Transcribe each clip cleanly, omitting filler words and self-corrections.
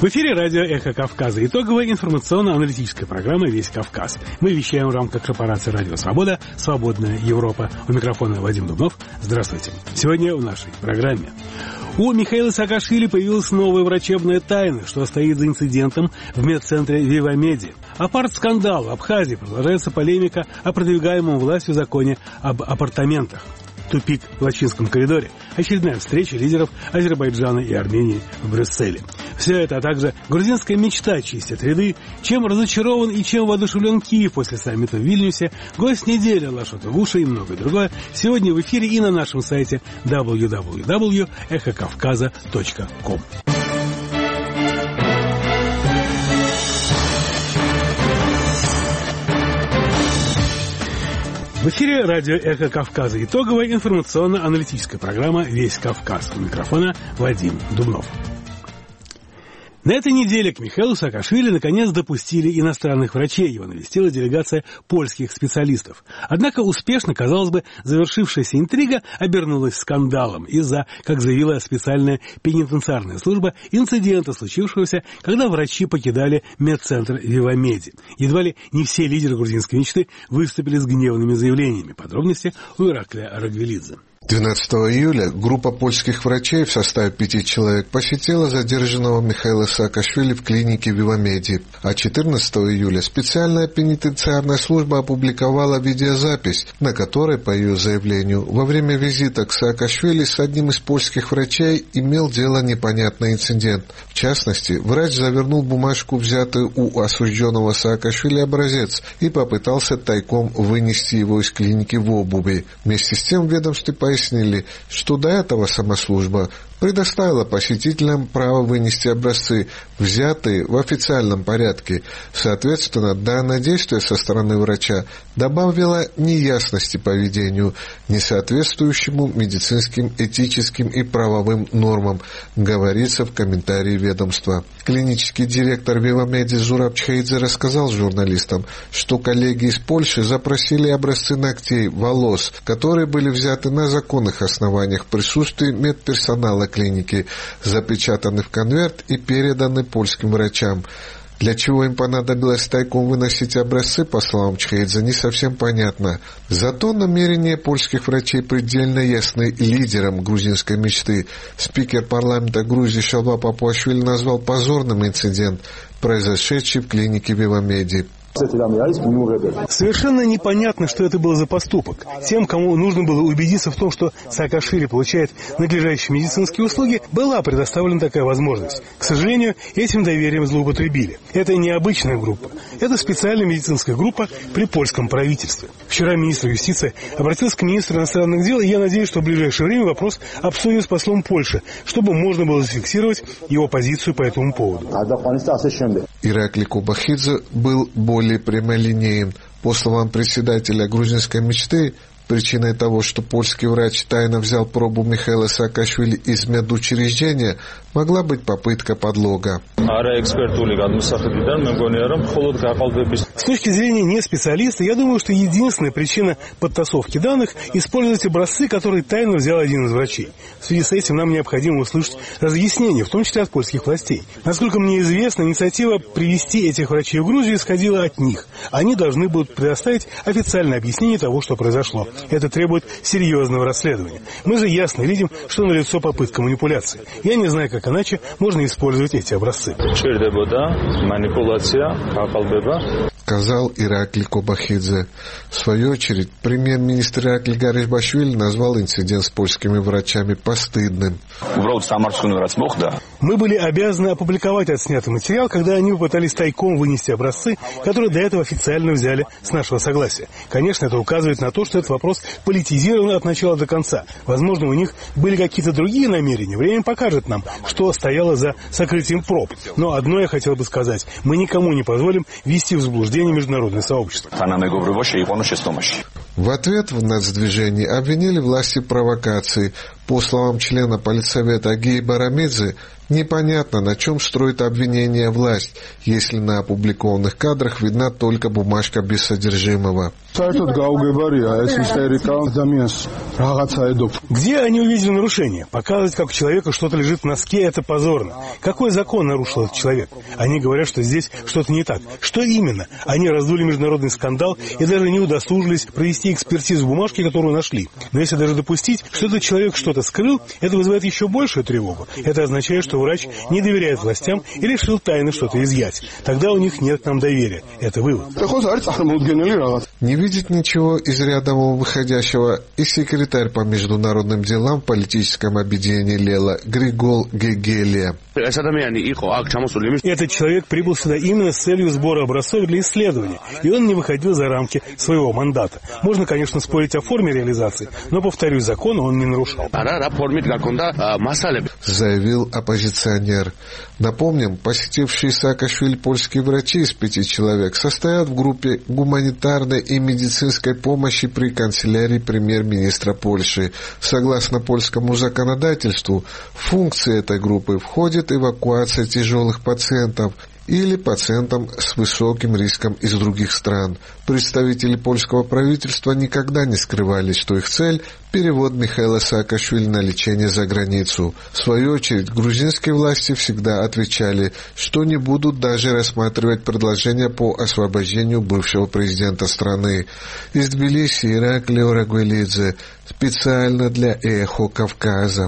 В эфире радио «Эхо Кавказа». Итоговая информационно-аналитическая программа «Весь Кавказ». Мы вещаем в рамках корпорации «Радио Свобода», «Свободная Европа». У микрофона Вадим Дубнов. Здравствуйте. Сегодня в нашей программе. У Михаила Саакашвили появилась новая врачебная тайна, что стоит за инцидентом в медцентре Вивамеди. Апарт-скандал. В Абхазии продолжается полемика о продвигаемом властью законе об апартаментах. Тупик в Лачинском коридоре. Очередная встреча лидеров Азербайджана и Армении в Брюсселе. Все это, а также грузинская мечта чистит ряды, чем разочарован и чем воодушевлен Киев после саммита в Вильнюсе, гость недели Лашот Угуша и многое другое сегодня в эфире и на нашем сайте www.эхокавказа.com. В эфире радио «Эхо Кавказа». Итоговая информационно-аналитическая программа «Весь Кавказ». У микрофона Вадим Дубнов. На этой неделе к Михаилу Саакашвили наконец допустили иностранных врачей. Его навестила делегация польских специалистов. Однако успешно, казалось бы, завершившаяся интрига обернулась скандалом из-за, как заявила специальная пенитенциарная служба, инцидента, случившегося, когда врачи покидали медцентр Вивамеди. Едва ли не все лидеры грузинской мечты выступили с гневными заявлениями. Подробности у Ираклия Рагвелидзе. 12 июля группа польских врачей в составе 5 человек посетила задержанного Михаила Саакашвили в клинике Вивамеди, а 14 июля специальная пенитенциарная служба опубликовала видеозапись, на которой, по ее заявлению, во время визита к Саакашвили с одним из польских врачей имел дело непонятный инцидент. В частности, врач завернул бумажку, взятую у осужденного Саакашвили, образец и попытался тайком вынести его из клиники в обуви. Вместе с тем в ведомстве пояснили, что до этого сама служба предоставила посетителям право вынести образцы, взятые в официальном порядке. Соответственно, данное действие со стороны врача добавило неясности поведению, не соответствующему медицинским, этическим и правовым нормам, говорится в комментарии ведомства. Клинический директор Вивамеди Зураб Чхеидзе рассказал журналистам, что коллеги из Польши запросили образцы ногтей, волос, которые были взяты на законных основаниях в присутствии медперсонала клиники, запечатаны в конверт и переданы польским врачам. Для чего им понадобилось тайком выносить образцы, по словам Чхеидзе, не совсем понятно. Зато намерения польских врачей предельно ясны лидерам грузинской мечты. Спикер парламента Грузии Шалва Папуашвили назвал позорным инцидент, произошедший в клинике Вивамеди. Совершенно непонятно, что это был за поступок. Тем, кому нужно было убедиться в том, что Саакашвили получает надлежащие медицинские услуги, была предоставлена такая возможность. К сожалению, этим доверием злоупотребили. Это не обычная группа. Это специальная медицинская группа при польском правительстве. Вчера министр юстиции обратился к министру иностранных дел, и я надеюсь, что в ближайшее время вопрос обсудят с послом Польши, чтобы можно было зафиксировать его позицию по этому поводу. Ираклий Кобахидзе был более прямолинеен. По словам председателя грузинской мечты, причиной того, что польский врач тайно взял пробу Михаила Саакашвили из медучреждения, могла быть попытка подлога. С точки зрения не специалиста, я думаю, что единственная причина подтасовки данных – использовать образцы, которые тайно взял один из врачей. В связи с этим нам необходимо услышать разъяснения, в том числе от польских властей. Насколько мне известно, инициатива привести этих врачей в Грузию исходила от них. Они должны будут предоставить официальное объяснение того, что произошло. Это требует серьезного расследования. Мы же ясно видим, что налицо попытка манипуляции. Я не знаю, как иначе можно использовать эти образцы. Сказал Ираклий Кобахидзе. В свою очередь, премьер-министр Ираклий Гарибашвили назвал инцидент с польскими врачами постыдным. Мы были обязаны опубликовать отснятый материал, когда они попытались тайком вынести образцы, которые до этого официально взяли с нашего согласия. Конечно, это указывает на то, что этот вопрос политизирован от начала до конца. Возможно, у них были какие-то другие намерения. Время покажет нам, что стояло за сокрытием проб. Но одно я хотел бы сказать. Мы никому не позволим ввести в заблуждение международное сообщество. В ответ в нацдвижении обвинили власти в провокации. По словам члена Политсовета Агеи Барамидзе, непонятно, на чем строит обвинение власть, если на опубликованных кадрах видна только бумажка без содержимого. Где они увидели нарушение? Показывать, как у человека что-то лежит в носке, это позорно. Какой закон нарушил этот человек? Они говорят, что здесь что-то не так. Что именно? Они раздули международный скандал и даже не удосужились провести экспертизу бумажки, которую нашли. Но если даже допустить, что этот человек что-то скрыл, это вызывает еще большую тревогу. Это означает, что врач не доверяет властям и решил тайно что-то изъять. Тогда у них нет к нам доверия. Это вывод. Не видит ничего из ряда выходящего и секретарь по международным делам в политическом объединении Лела Григол Гегелия. Этот человек прибыл сюда именно с целью сбора образцов для исследования, и он не выходил за рамки своего мандата. Можно, конечно, спорить о форме реализации, но, повторюсь, закона он не нарушал. Заявил оппозиционер. Напомним, посетившие Саакашвили польские врачи из 5 человек состоят в группе гуманитарной и медицинской помощи при канцелярии премьер-министра Польши. Согласно польскому законодательству, в функции этой группы входит эвакуация тяжелых пациентов или пациентам с высоким риском из других стран. Представители польского правительства никогда не скрывали, что их цель – перевод Михаила Саакашвили на лечение за границу. В свою очередь, грузинские власти всегда отвечали, что не будут даже рассматривать предложения по освобождению бывшего президента страны. Из Тбилиси Ираклий Рагуэлидзе специально для «Эхо Кавказа».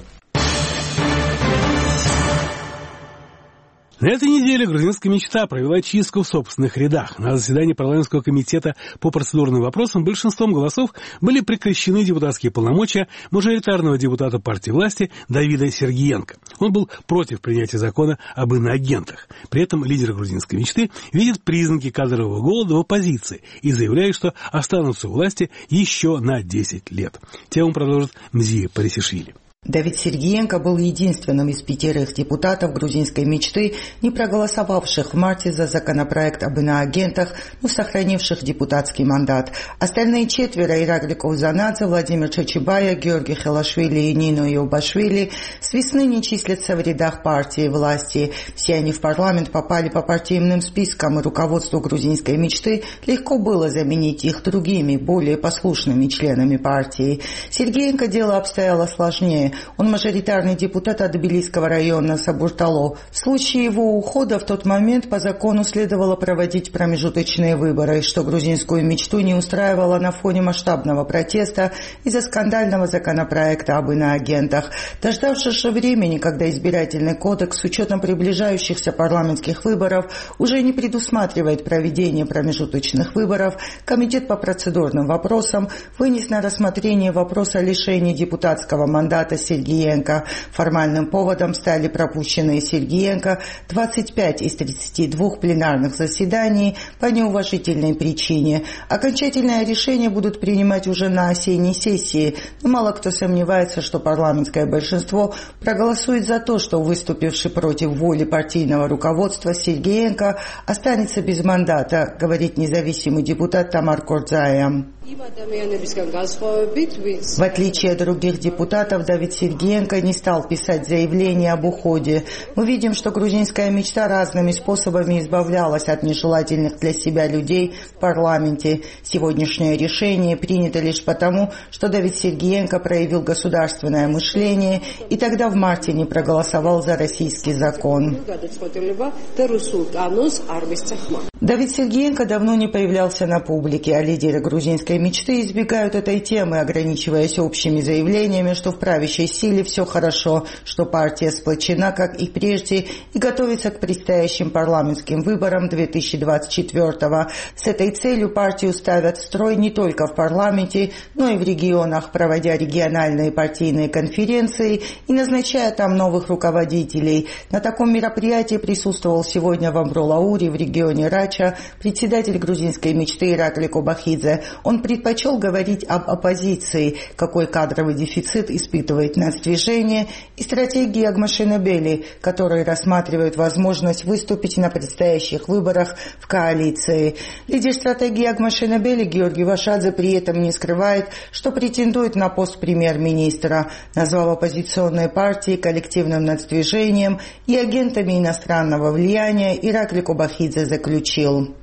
На этой неделе грузинская мечта провела чистку в собственных рядах. На заседании парламентского комитета по процедурным вопросам большинством голосов были прекращены депутатские полномочия мажоритарного депутата партии власти Давида Сергиенко. Он был против принятия закона об иноагентах. При этом лидер грузинской мечты видит признаки кадрового голода в оппозиции и заявляет, что останутся у власти еще на 10 лет. Тему продолжит Мзия Парисишвили. Давид Сергиенко был единственным из 5 депутатов грузинской мечты, не проголосовавших в марте за законопроект об иноагентах, но сохранивших депутатский мандат. Остальные 4 – Ираклий Каузанадзе, Владимир Чачибая, Георгий Хелашвили и Нино Иобашвили – с весны не числятся в рядах партии власти. Все они в парламент попали по партийным спискам, и руководству грузинской мечты легко было заменить их другими, более послушными членами партии. Сергиенко дело обстояло сложнее. Он мажоритарный депутат от Тбилисского района Сабуртало. В случае его ухода в тот момент по закону следовало проводить промежуточные выборы, что грузинскую мечту не устраивало на фоне масштабного протеста из-за скандального законопроекта об иноагентах. Дождавшись же времени, когда избирательный кодекс с учетом приближающихся парламентских выборов уже не предусматривает проведение промежуточных выборов, Комитет по процедурным вопросам вынес на рассмотрение вопрос о лишении депутатского мандата Сергиенко. Формальным поводом стали пропущенные Сергиенко 25 из 32 пленарных заседаний по неуважительной причине. Окончательное решение будут принимать уже на осенней сессии, но мало кто сомневается, что парламентское большинство проголосует за то, что выступивший против воли партийного руководства Сергиенко останется без мандата, говорит независимый депутат Тамар Кордзая. В отличие от других депутатов, Давид Сергиенко не стал писать заявление об уходе. Мы видим, что грузинская мечта разными способами избавлялась от нежелательных для себя людей в парламенте. Сегодняшнее решение принято лишь потому, что Давид Сергиенко проявил государственное мышление и тогда в марте не проголосовал за российский закон. Давид Сергиенко давно не появлялся на публике, а лидеры грузинской мечты избегают этой темы, ограничиваясь общими заявлениями, что в правящей силе все хорошо, что партия сплочена, как и прежде, и готовится к предстоящим парламентским выборам 2024-го. С этой целью партию ставят в строй не только в парламенте, но и в регионах, проводя региональные партийные конференции и назначая там новых руководителей. На таком мероприятии присутствовал сегодня в Амбролауре в регионе Рача председатель грузинской мечты Ираклий Кобахидзе. Он предпочел говорить об оппозиции, какой кадровый дефицит испытывает нацдвижение, и стратегии Агмашинабели, которые рассматривают возможность выступить на предстоящих выборах в коалиции. Лидер стратегии Агмашинабели Георгий Вашадзе при этом не скрывает, что претендует на пост премьер-министра, назвав оппозиционные партии коллективным нацдвижением и агентами иностранного влияния. Иракли Кобахидзе заключил: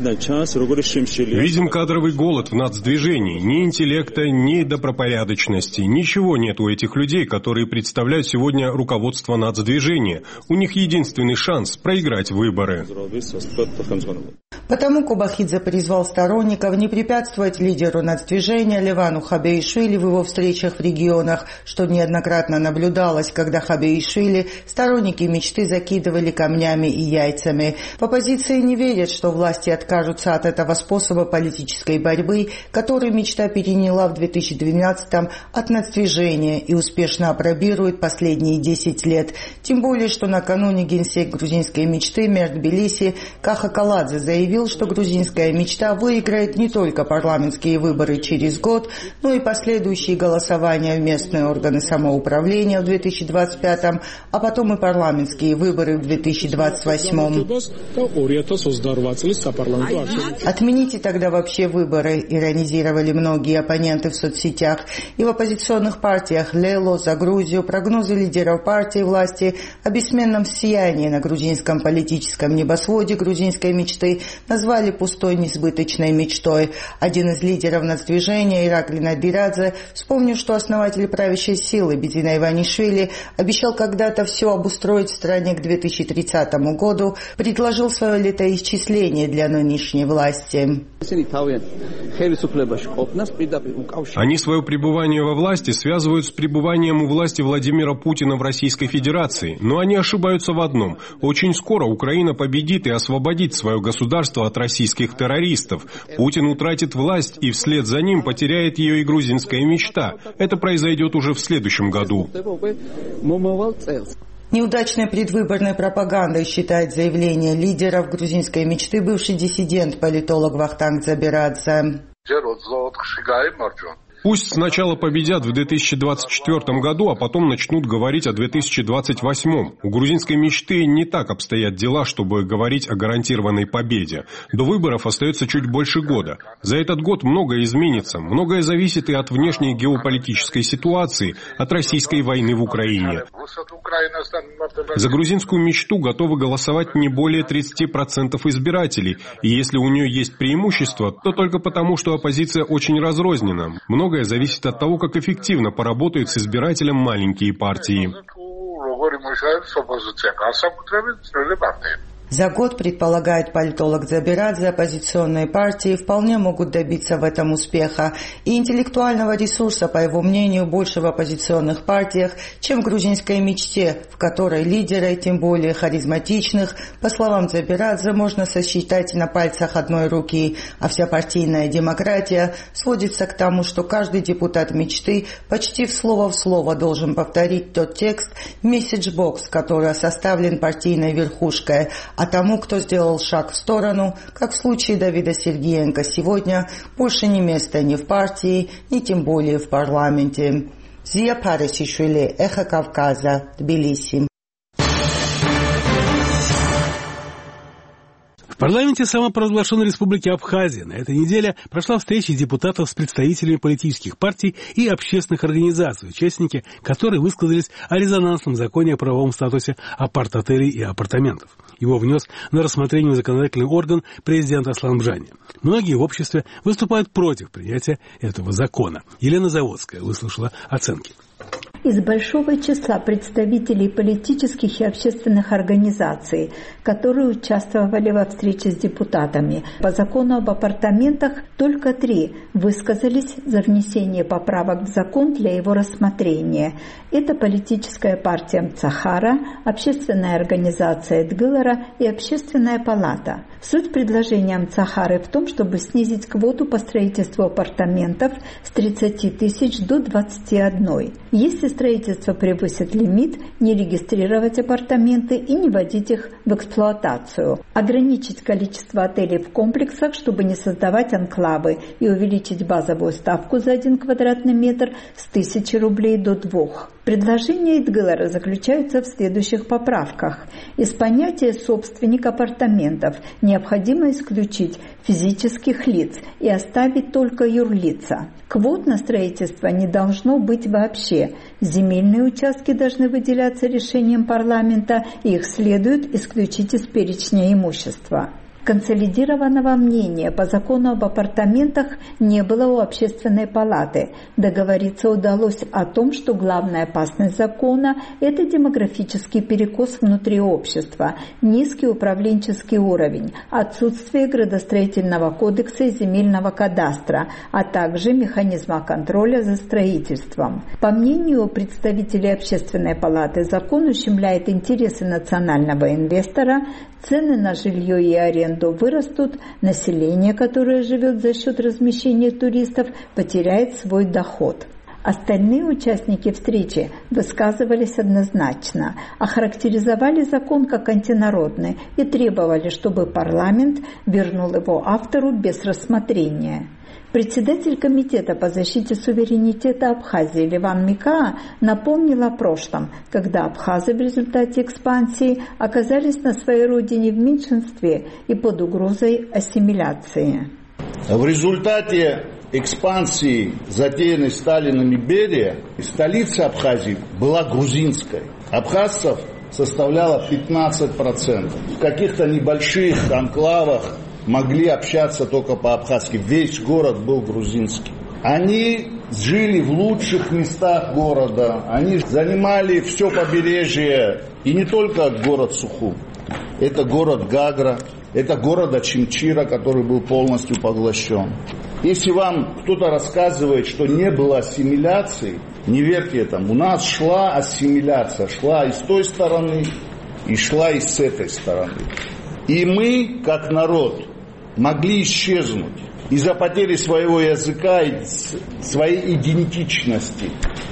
видим кадровый голод в нацдвижении. Ни интеллекта, ни добропорядочности. Ничего нет у этих людей, которые представляют сегодня руководство нацдвижения. У них единственный шанс проиграть выборы. Потому Кобахидзе призвал сторонников не препятствовать лидеру нацдвижения Левану Хабеишвили в его встречах в регионах, что неоднократно наблюдалось, когда Хабеишвили сторонники мечты закидывали камнями и яйцами. В оппозиции не верят, что власти откажутся от этого способа политической борьбы, который мечта переняла в 2012-м от нацдвижения и успешно апробирует последние 10 лет. Тем более, что накануне генсек грузинской мечты мэр Тбилиси Каха Каладзе заявил, что грузинская мечта выиграет не только парламентские выборы через год, но и последующие голосования в местные органы самоуправления в 2025-м, а потом и парламентские выборы в 2028-м. Отмените тогда вообще выборы, иронизировали многие оппоненты в соцсетях. И в оппозиционных партиях Лело, За Грузию прогнозы лидеров партии власти о бессменном сиянии на грузинском политическом небосводе грузинской мечты назвали пустой несбыточной мечтой. Один из лидеров нацдвижения, Иракли Надирадзе, вспомнил, что основатель правящей силы Бедзина Иванишвили обещал когда-то все обустроить в стране к 2030 году, предложил свое летоисчисление для нынешней власти. Они свое пребывание во власти связывают с пребыванием у власти Владимира Путина в Российской Федерации. Но они ошибаются в одном. Очень скоро Украина победит и освободит свое государство от российских террористов. Путин утратит власть, и вслед за ним потеряет ее и грузинская мечта. Это произойдет уже в следующем году. Неудачной предвыборной пропагандой считает заявление лидеров грузинской мечты бывший диссидент, политолог Вахтанг Дзаберадзе. Пусть сначала победят в 2024 году, а потом начнут говорить о 2028. У грузинской мечты не так обстоят дела, чтобы говорить о гарантированной победе. До выборов остается чуть больше года. За этот год многое изменится. Многое зависит и от внешней геополитической ситуации, от российской войны в Украине. За грузинскую мечту готовы голосовать не более 30% избирателей. И если у нее есть преимущество, то только потому, что оппозиция очень разрознена. Многое зависит от того, как эффективно поработают с избирателем маленькие партии. За год, предполагает политолог Дзаберадзе, оппозиционные партии вполне могут добиться в этом успеха. И интеллектуального ресурса, по его мнению, больше в оппозиционных партиях, чем в грузинской мечте, в которой лидеры, тем более харизматичных, по словам Дзаберадзе, можно сосчитать на пальцах одной руки. А вся партийная демократия сводится к тому, что каждый депутат мечты почти в слово должен повторить тот текст, месседж-бокс, который составлен партийной верхушкой. А тому, кто сделал шаг в сторону, как в случае Давида Сергеенко сегодня, больше ни места ни в партии, ни тем более в парламенте. Зия Парисишвили, Эхо Кавказа, Тбилиси. В парламенте самопровозглашенной Республики Абхазия на этой неделе прошла встреча депутатов с представителями политических партий и общественных организаций, участники которой высказались о резонансном законе о правовом статусе апарт-отелей и апартаментов. Его внес на рассмотрение законодательный орган президент Аслан Бжани. Многие в обществе выступают против принятия этого закона. Елена Заводская выслушала оценки. Из большого числа представителей политических и общественных организаций, которые участвовали во встрече с депутатами по закону об апартаментах, только 3 высказались за внесение поправок в закон для его рассмотрения. Это политическая партия МЦХАРа, общественная организация Эдгылара и общественная палата. Суть предложения МЦХАРы в том, чтобы снизить квоту по строительству апартаментов с 30 тысяч до 21. Если строительство превысит лимит, не регистрировать апартаменты и не вводить их в эксплуатацию. Ограничить количество отелей в комплексах, чтобы не создавать анклавы, и увеличить базовую ставку за 1 квадратный метр с 1000 рублей до 2. Предложения Идгылара заключаются в следующих поправках. Из понятия «собственник апартаментов» необходимо исключить физических лиц и оставить только юрлица. Квот на строительство не должно быть вообще. Земельные участки должны выделяться решением парламента, и их следует исключить из перечня имущества. Консолидированного мнения по закону об апартаментах не было у Общественной палаты. Договориться удалось о том, что главная опасность закона – это демографический перекос внутри общества, низкий управленческий уровень, отсутствие градостроительного кодекса и земельного кадастра, а также механизма контроля за строительством. По мнению представителей Общественной палаты, закон ущемляет интересы национального инвестора, цены на жилье и аренду вырастут, население, которое живет за счет размещения туристов, потеряет свой доход. Остальные участники встречи высказывались однозначно, охарактеризовали закон как антинародный и требовали, чтобы парламент вернул его автору без рассмотрения. Председатель Комитета по защите суверенитета Абхазии Леван Микаа напомнил о прошлом, когда абхазы в результате экспансии оказались на своей родине в меньшинстве и под угрозой ассимиляции. В результате экспансии, затеянной Сталином и Берия, столица Абхазии была грузинской. Абхазцев составляло 15%. В каких-то небольших анклавах могли общаться только по-абхазски. Весь город был грузинский. Они жили в лучших местах города. Они занимали все побережье. И не только город Сухум. Это город Гагра. Это город Очимчира, который был полностью поглощен. Если вам кто-то рассказывает, что не было ассимиляции, не верьте этому. У нас шла ассимиляция. Шла и с той стороны, и шла и с этой стороны. И мы, как народ, могли исчезнуть из-за потери своего языка и своей идентичности.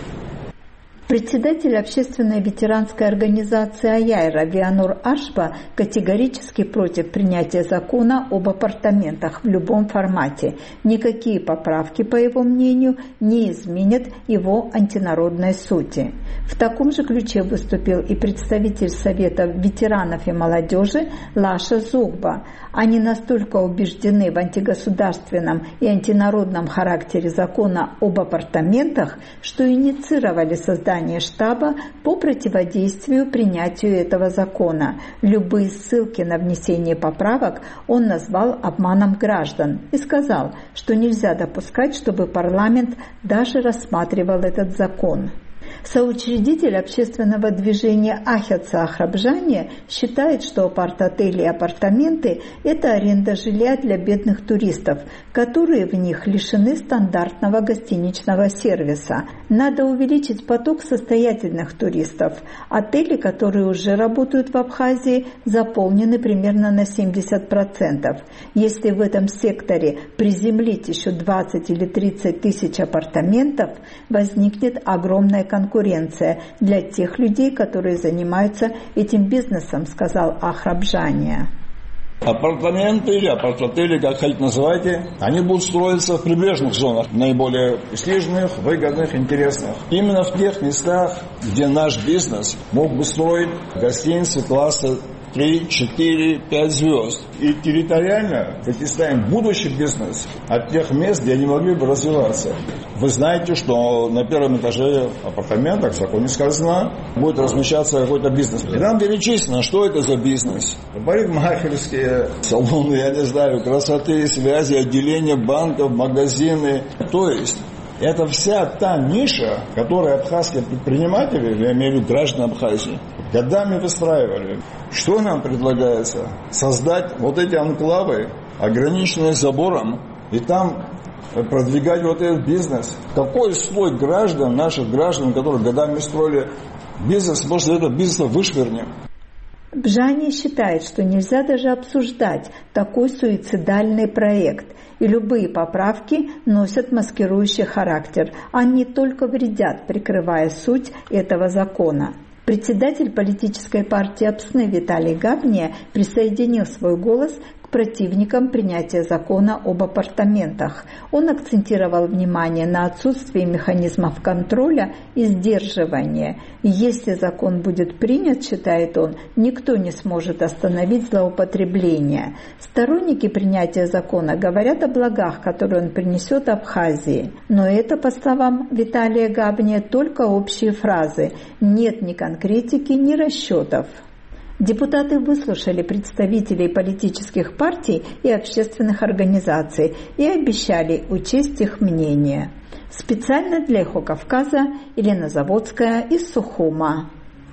Председатель общественной ветеранской организации «Аяйра» Вианур Ашба категорически против принятия закона об апартаментах в любом формате. Никакие поправки, по его мнению, не изменят его антинародной сути. В таком же ключе выступил и представитель Совета ветеранов и молодежи Лаша Зугба. Они настолько убеждены в антигосударственном и антинародном характере закона об апартаментах, что инициировали создание штаба по противодействию принятию этого закона. Любые ссылки на внесение поправок он назвал обманом граждан и сказал, что нельзя допускать, чтобы парламент даже рассматривал этот закон. Соучредитель общественного движения Ахятса Ахрабжания считает, что апарт-отели и апартаменты – это аренда жилья для бедных туристов, которые в них лишены стандартного гостиничного сервиса. Надо увеличить поток состоятельных туристов. Отели, которые уже работают в Абхазии, заполнены примерно на 70%. Если в этом секторе приземлить еще 20 или 30 тысяч апартаментов, возникнет огромная конкуренция для тех людей, которые занимаются этим бизнесом, сказал Ахрабжания. Апартаменты или апарт-отели, как хотите называйте, они будут строиться в прибрежных зонах, наиболее престижных, выгодных, интересных. Именно в тех местах, где наш бизнес мог бы строить гостиницы класса 3, 4, 5 звезд. И территориально противостоим будущий бизнес от тех мест, где они могли бы развиваться. Вы знаете, что на первом этаже апартаментах, в законе сказано, будет размещаться какой-то бизнес. И нам перечислено, что это за бизнес. Парикмахерские салоны, я не знаю, красоты, связи, отделения банков, магазины. То есть это вся та ниша, которую абхазские предприниматели, я имею в виду граждане Абхазии, годами выстраивали. Что нам предлагается? Создать вот эти анклавы, ограниченные забором, и там продвигать вот этот бизнес. Какой слой граждан, наших граждан, которые годами строили бизнес, может, этот бизнес вышвырнем? Бжани считает, что нельзя даже обсуждать такой суицидальный проект, и любые поправки носят маскирующий характер, они только вредят, прикрывая суть этого закона. Председатель политической партии Апсны Виталий Габния присоединил свой голос к противникам принятия закона об апартаментах. Он акцентировал внимание на отсутствии механизмов контроля и сдерживания. Если закон будет принят, считает он, никто не сможет остановить злоупотребление. Сторонники принятия закона говорят о благах, которые он принесет Абхазии. Но это, по словам Виталия Габния, только общие фразы. Нет ни конкретики, ни расчетов. Депутаты выслушали представителей политических партий и общественных организаций и обещали учесть их мнение. Специально для «Эхо Кавказа» Елена Заводская из Сухума.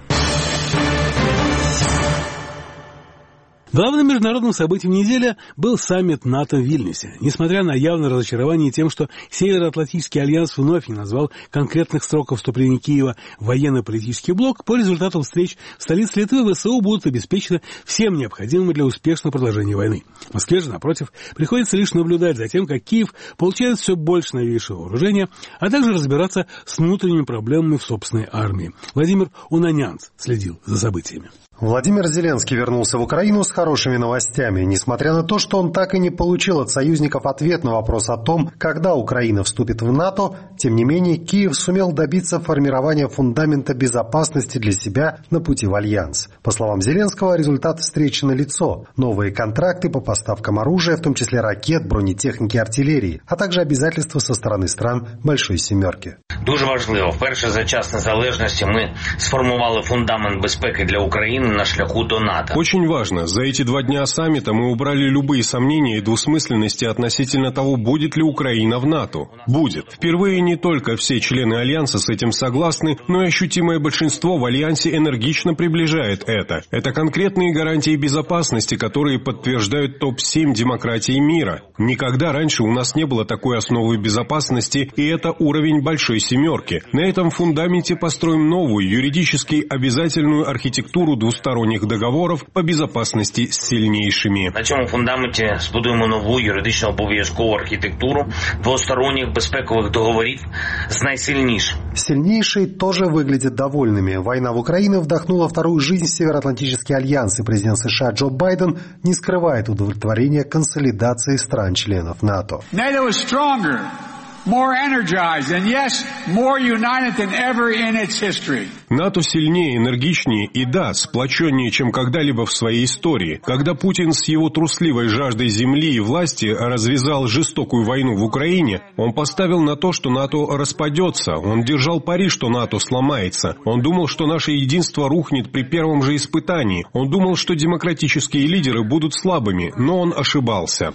Главным международным событием недели был саммит НАТО в Вильнюсе. Несмотря на явное разочарование тем, что Североатлантический альянс вновь не назвал конкретных сроков вступления Киева в военно-политический блок, по результатам встреч в столице Литвы ВСУ будут обеспечены всем необходимым для успешного продолжения войны. В Москве же, напротив, приходится лишь наблюдать за тем, как Киев получает все больше новейшего вооружения, а также разбираться с внутренними проблемами в собственной армии. Владимир Унанянц следил за событиями. Владимир Зеленский вернулся в Украину с хорошими новостями. Несмотря на то, что он так и не получил от союзников ответ на вопрос о том, когда Украина вступит в НАТО, тем не менее Киев сумел добиться формирования фундамента безопасности для себя на пути в альянс. По словам Зеленского, результат встречи налицо. Новые контракты по поставкам оружия, в том числе ракет, бронетехники, артиллерии, а также обязательства со стороны стран Большой Сімерки. Дуже важливо. Вперше за час незалежності ми сформували фундамент безпеки для України на шляху до НАТО. Очень важно. За эти 2 дня саммита мы убрали любые сомнения и двусмысленности относительно того, будет ли Украина в НАТО. Будет. Впервые не только все члены Альянса с этим согласны, но и ощутимое большинство в Альянсе энергично приближает это. Это конкретные гарантии безопасности, которые подтверждают топ-7 демократий мира. Никогда раньше у нас не было такой основы безопасности, и это уровень Большой Сімерки. На этом фундаменте построим новую, юридически обязательную архитектуру двусторонних договоров по безопасности с сильнейшими. На цьому фундаменті збудуємо нову юридично обов'язкову архітектуру двусторонних безпекових договорів с найсильнейшим. Сильнейшие тоже выглядят довольными. Война в Украине вдохнула вторую жизнь в Североатлантический альянс, и президент США Джо Байден не скрывает удовлетворения консолидации стран-членов НАТО. NATO is stronger, more energized, and yes, more united than ever in its history. НАТО сильнее, энергичнее и, да, сплоченнее, чем когда-либо в своей истории. Когда Путин с его трусливой жаждой земли и власти развязал жестокую войну в Украине, он поставил на то, что НАТО распадется. Он держал пари, что НАТО сломается. Он думал, что наше единство рухнет при первом же испытании. Он думал, что демократические лидеры будут слабыми, но он ошибался.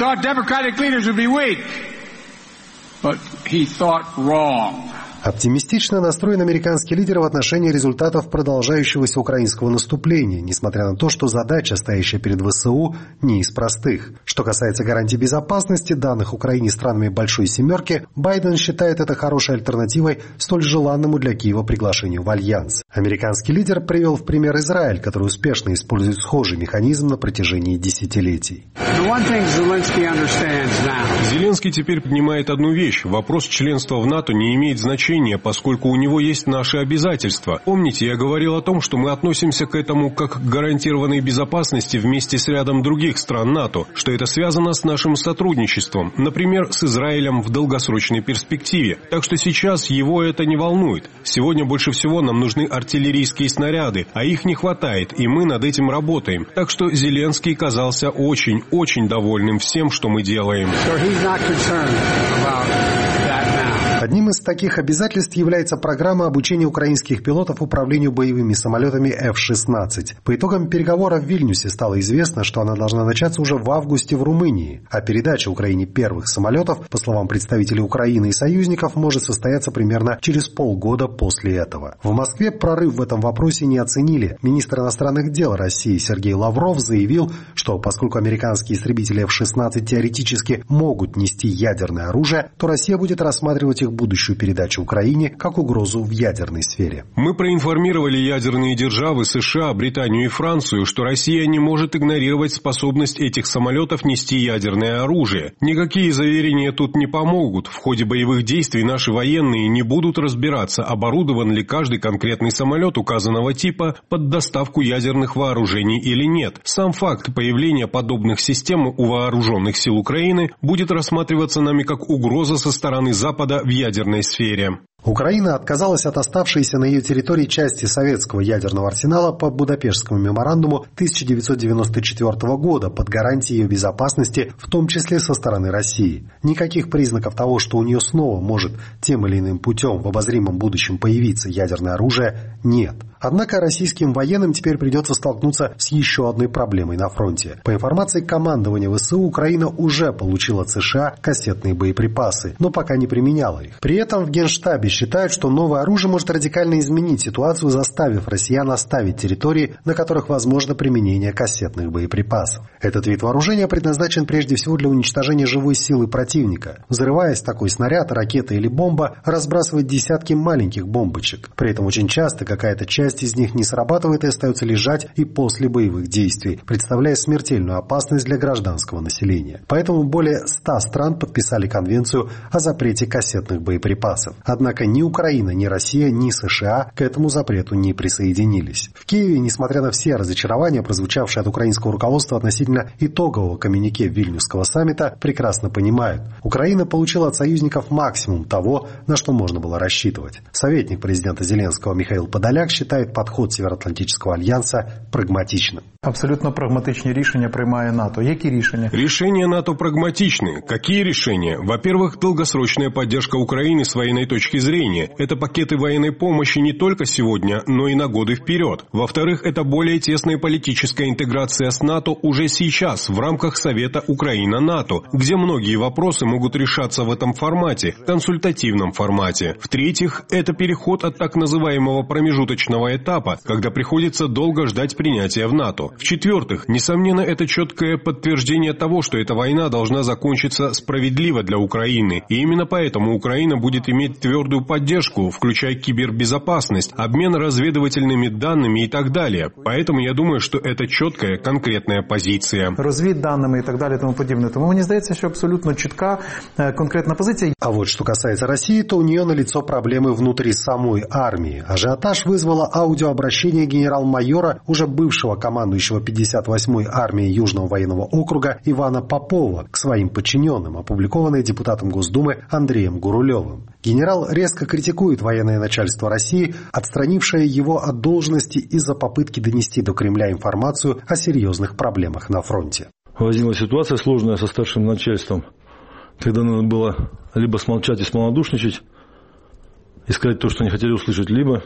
But he thought wrong. Оптимистично настроен американский лидер в отношении результатов продолжающегося украинского наступления, несмотря на то, что задача, стоящая перед ВСУ, не из простых. Что касается гарантий безопасности, данных Украине странами Большой Сімерки, Байден считает это хорошей альтернативой столь желанному для Киева приглашению в альянс. Американский лидер привел в пример Израиль, который успешно использует схожий механизм на протяжении десятилетий. Зеленский теперь понимает одну вещь. Вопрос членства в НАТО не имеет значения, поскольку у него есть наши обязательства. Помните, я говорил о том, что мы относимся к этому как к гарантированной безопасности вместе с рядом других стран НАТО, что это связано с нашим сотрудничеством, например, с Израилем в долгосрочной перспективе. Так что сейчас его это не волнует. Сегодня больше всего нам нужны артиллерийские снаряды, а их не хватает, и мы над этим работаем. Так что Зеленский казался очень довольным всем, что мы делаем. Одним из таких обязательств является программа обучения украинских пилотов управлению боевыми самолетами F-16. По итогам переговоров в Вильнюсе стало известно, что она должна начаться уже в августе в Румынии, а передача Украине первых самолетов, по словам представителей Украины и союзников, может состояться примерно через полгода после этого. В Москве прорыв в этом вопросе не оценили. Министр иностранных дел России Сергей Лавров заявил, что поскольку американские истребители F-16 теоретически могут нести ядерное оружие, то Россия будет рассматривать их будущее будущую передачу Украине как угрозу в ядерной сфере. Мы проинформировали ядерные державы США, Британию и Францию, что Россия не может игнорировать способность этих самолетов нести ядерное оружие. Никакие заверения тут не помогут. В ходе боевых действий наши военные не будут разбираться, оборудован ли каждый конкретный самолет указанного типа под доставку ядерных вооружений или нет. Сам факт появления подобных систем у вооруженных сил Украины будет рассматриваться нами как угроза со стороны Запада в ядерной сфере. Украина отказалась от оставшейся на ее территории части советского ядерного арсенала по Будапештскому меморандуму 1994 года под гарантией ее безопасности, в том числе со стороны России. Никаких признаков того, что у нее снова может тем или иным путем в обозримом будущем появиться ядерное оружие, нет. Однако российским военным теперь придется столкнуться с еще одной проблемой на фронте. По информации командования ВСУ, Украина уже получила от США кассетные боеприпасы, но пока не применяла их. При этом в Генштабе считают, что новое оружие может радикально изменить ситуацию, заставив россиян оставить территории, на которых возможно применение кассетных боеприпасов. Этот вид вооружения предназначен прежде всего для уничтожения живой силы противника. Взрываясь, такой снаряд, ракета или бомба разбрасывает десятки маленьких бомбочек. При этом очень часто какая-то часть из них не срабатывает и остается лежать и после боевых действий, представляя смертельную опасность для гражданского населения. Поэтому более 100 стран подписали конвенцию о запрете кассетных боеприпасов. Однако ни Украина, ни Россия, ни США к этому запрету не присоединились. В Киеве, несмотря на все разочарования, прозвучавшие от украинского руководства относительно итогового коммюнике Вильнюсского саммита, прекрасно понимают, Украина получила от союзников максимум того, на что можно было рассчитывать. Советник президента Зеленского Михаил Подоляк считает подход Североатлантического альянса прагматичным. Абсолютно прагматичні рішення приймає НАТО. Які рішення? Решения НАТО прагматичны. Какие решения? Во-первых, долгосрочная поддержка Украины с военной точки зрения. Это пакеты военной помощи не только сегодня, но и на годы вперед. Во-вторых, это более тесная политическая интеграция с НАТО уже сейчас в рамках Совета Украина-НАТО, где многие вопросы могут решаться в этом формате, консультативном формате. В-третьих, это переход от так называемого промежуточного этапа, когда приходится долго ждать принятия в НАТО. В-четвертых, несомненно, это четкое подтверждение того, что эта война должна закончиться справедливо для Украины. И именно поэтому Украина будет иметь твердую поддержку, включая кибербезопасность, обмен разведывательными данными и так далее. Поэтому я думаю, что это четкая, конкретная позиция. Розвідданими і так далі, тому подібне. Тому мені здається, що абсолютно чітка, конкретна позиция. А вот что касается России, то у нее налицо проблемы внутри самой армии. Ажиотаж вызвало аудиообращение генерал-майора, уже бывшего командующего 58-й армией Южного военного округа Ивана Попова к своим подчиненным, опубликованное депутатом Госдумы Андреем Гурулевым. Генерал резко критикует военное начальство России, отстранившее его от должности из-за попытки донести до Кремля информацию о серьезных проблемах на фронте. Возникла ситуация сложная со старшим начальством, когда надо было либо смолчать и смолодушничать, и сказать то, что не хотели услышать, либо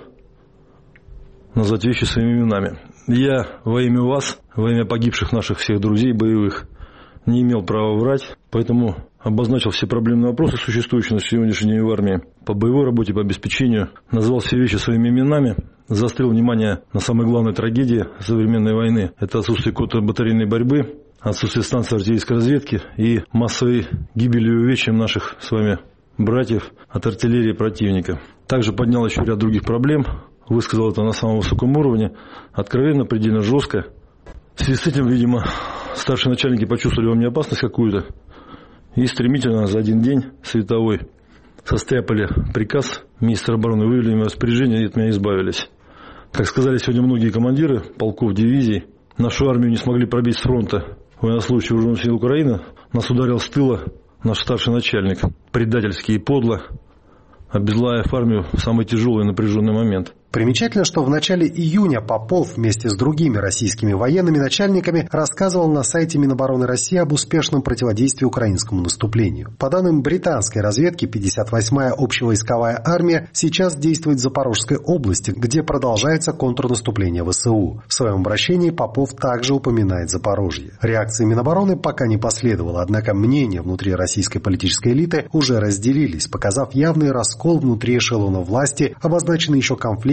назвать вещи своими именами. Я во имя вас, во имя погибших наших всех друзей боевых, не имел права врать, поэтому обозначил все проблемные вопросы, существующие на сегодняшний день в армии, по боевой работе, по обеспечению, назвал все вещи своими именами, заострил внимание на самой главной трагедии современной войны. Это отсутствие контрбатарейной борьбы, отсутствие станции артиллерийской разведки и массовой гибели и увечьям наших с вами братьев от артиллерии противника. Также поднял еще ряд других проблем, высказал это на самом высоком уровне, откровенно, предельно жестко. В связи с этим, видимо, старшие начальники почувствовали во мне опасность какую-то и стремительно за один день световой состряпали приказ министра обороны, вывели мне распоряжение и от меня избавились. Как сказали сегодня многие командиры полков, дивизий, нашу армию не смогли пробить с фронта военнослужащие вооруженных сил Украины, нас ударил с тыла наш старший начальник, предательски и подло, обезглавив армию в самый тяжелый и напряженный момент. Примечательно, что в начале июня Попов вместе с другими российскими военными начальниками рассказывал на сайте Минобороны России об успешном противодействии украинскому наступлению. По данным британской разведки, 58-я общевойсковая армия сейчас действует в Запорожской области, где продолжается контрнаступление ВСУ. В своем обращении Попов также упоминает Запорожье. Реакции Минобороны пока не последовало, однако мнения внутри российской политической элиты уже разделились, показав явный раскол внутри эшелона власти, обозначенный еще конфликтом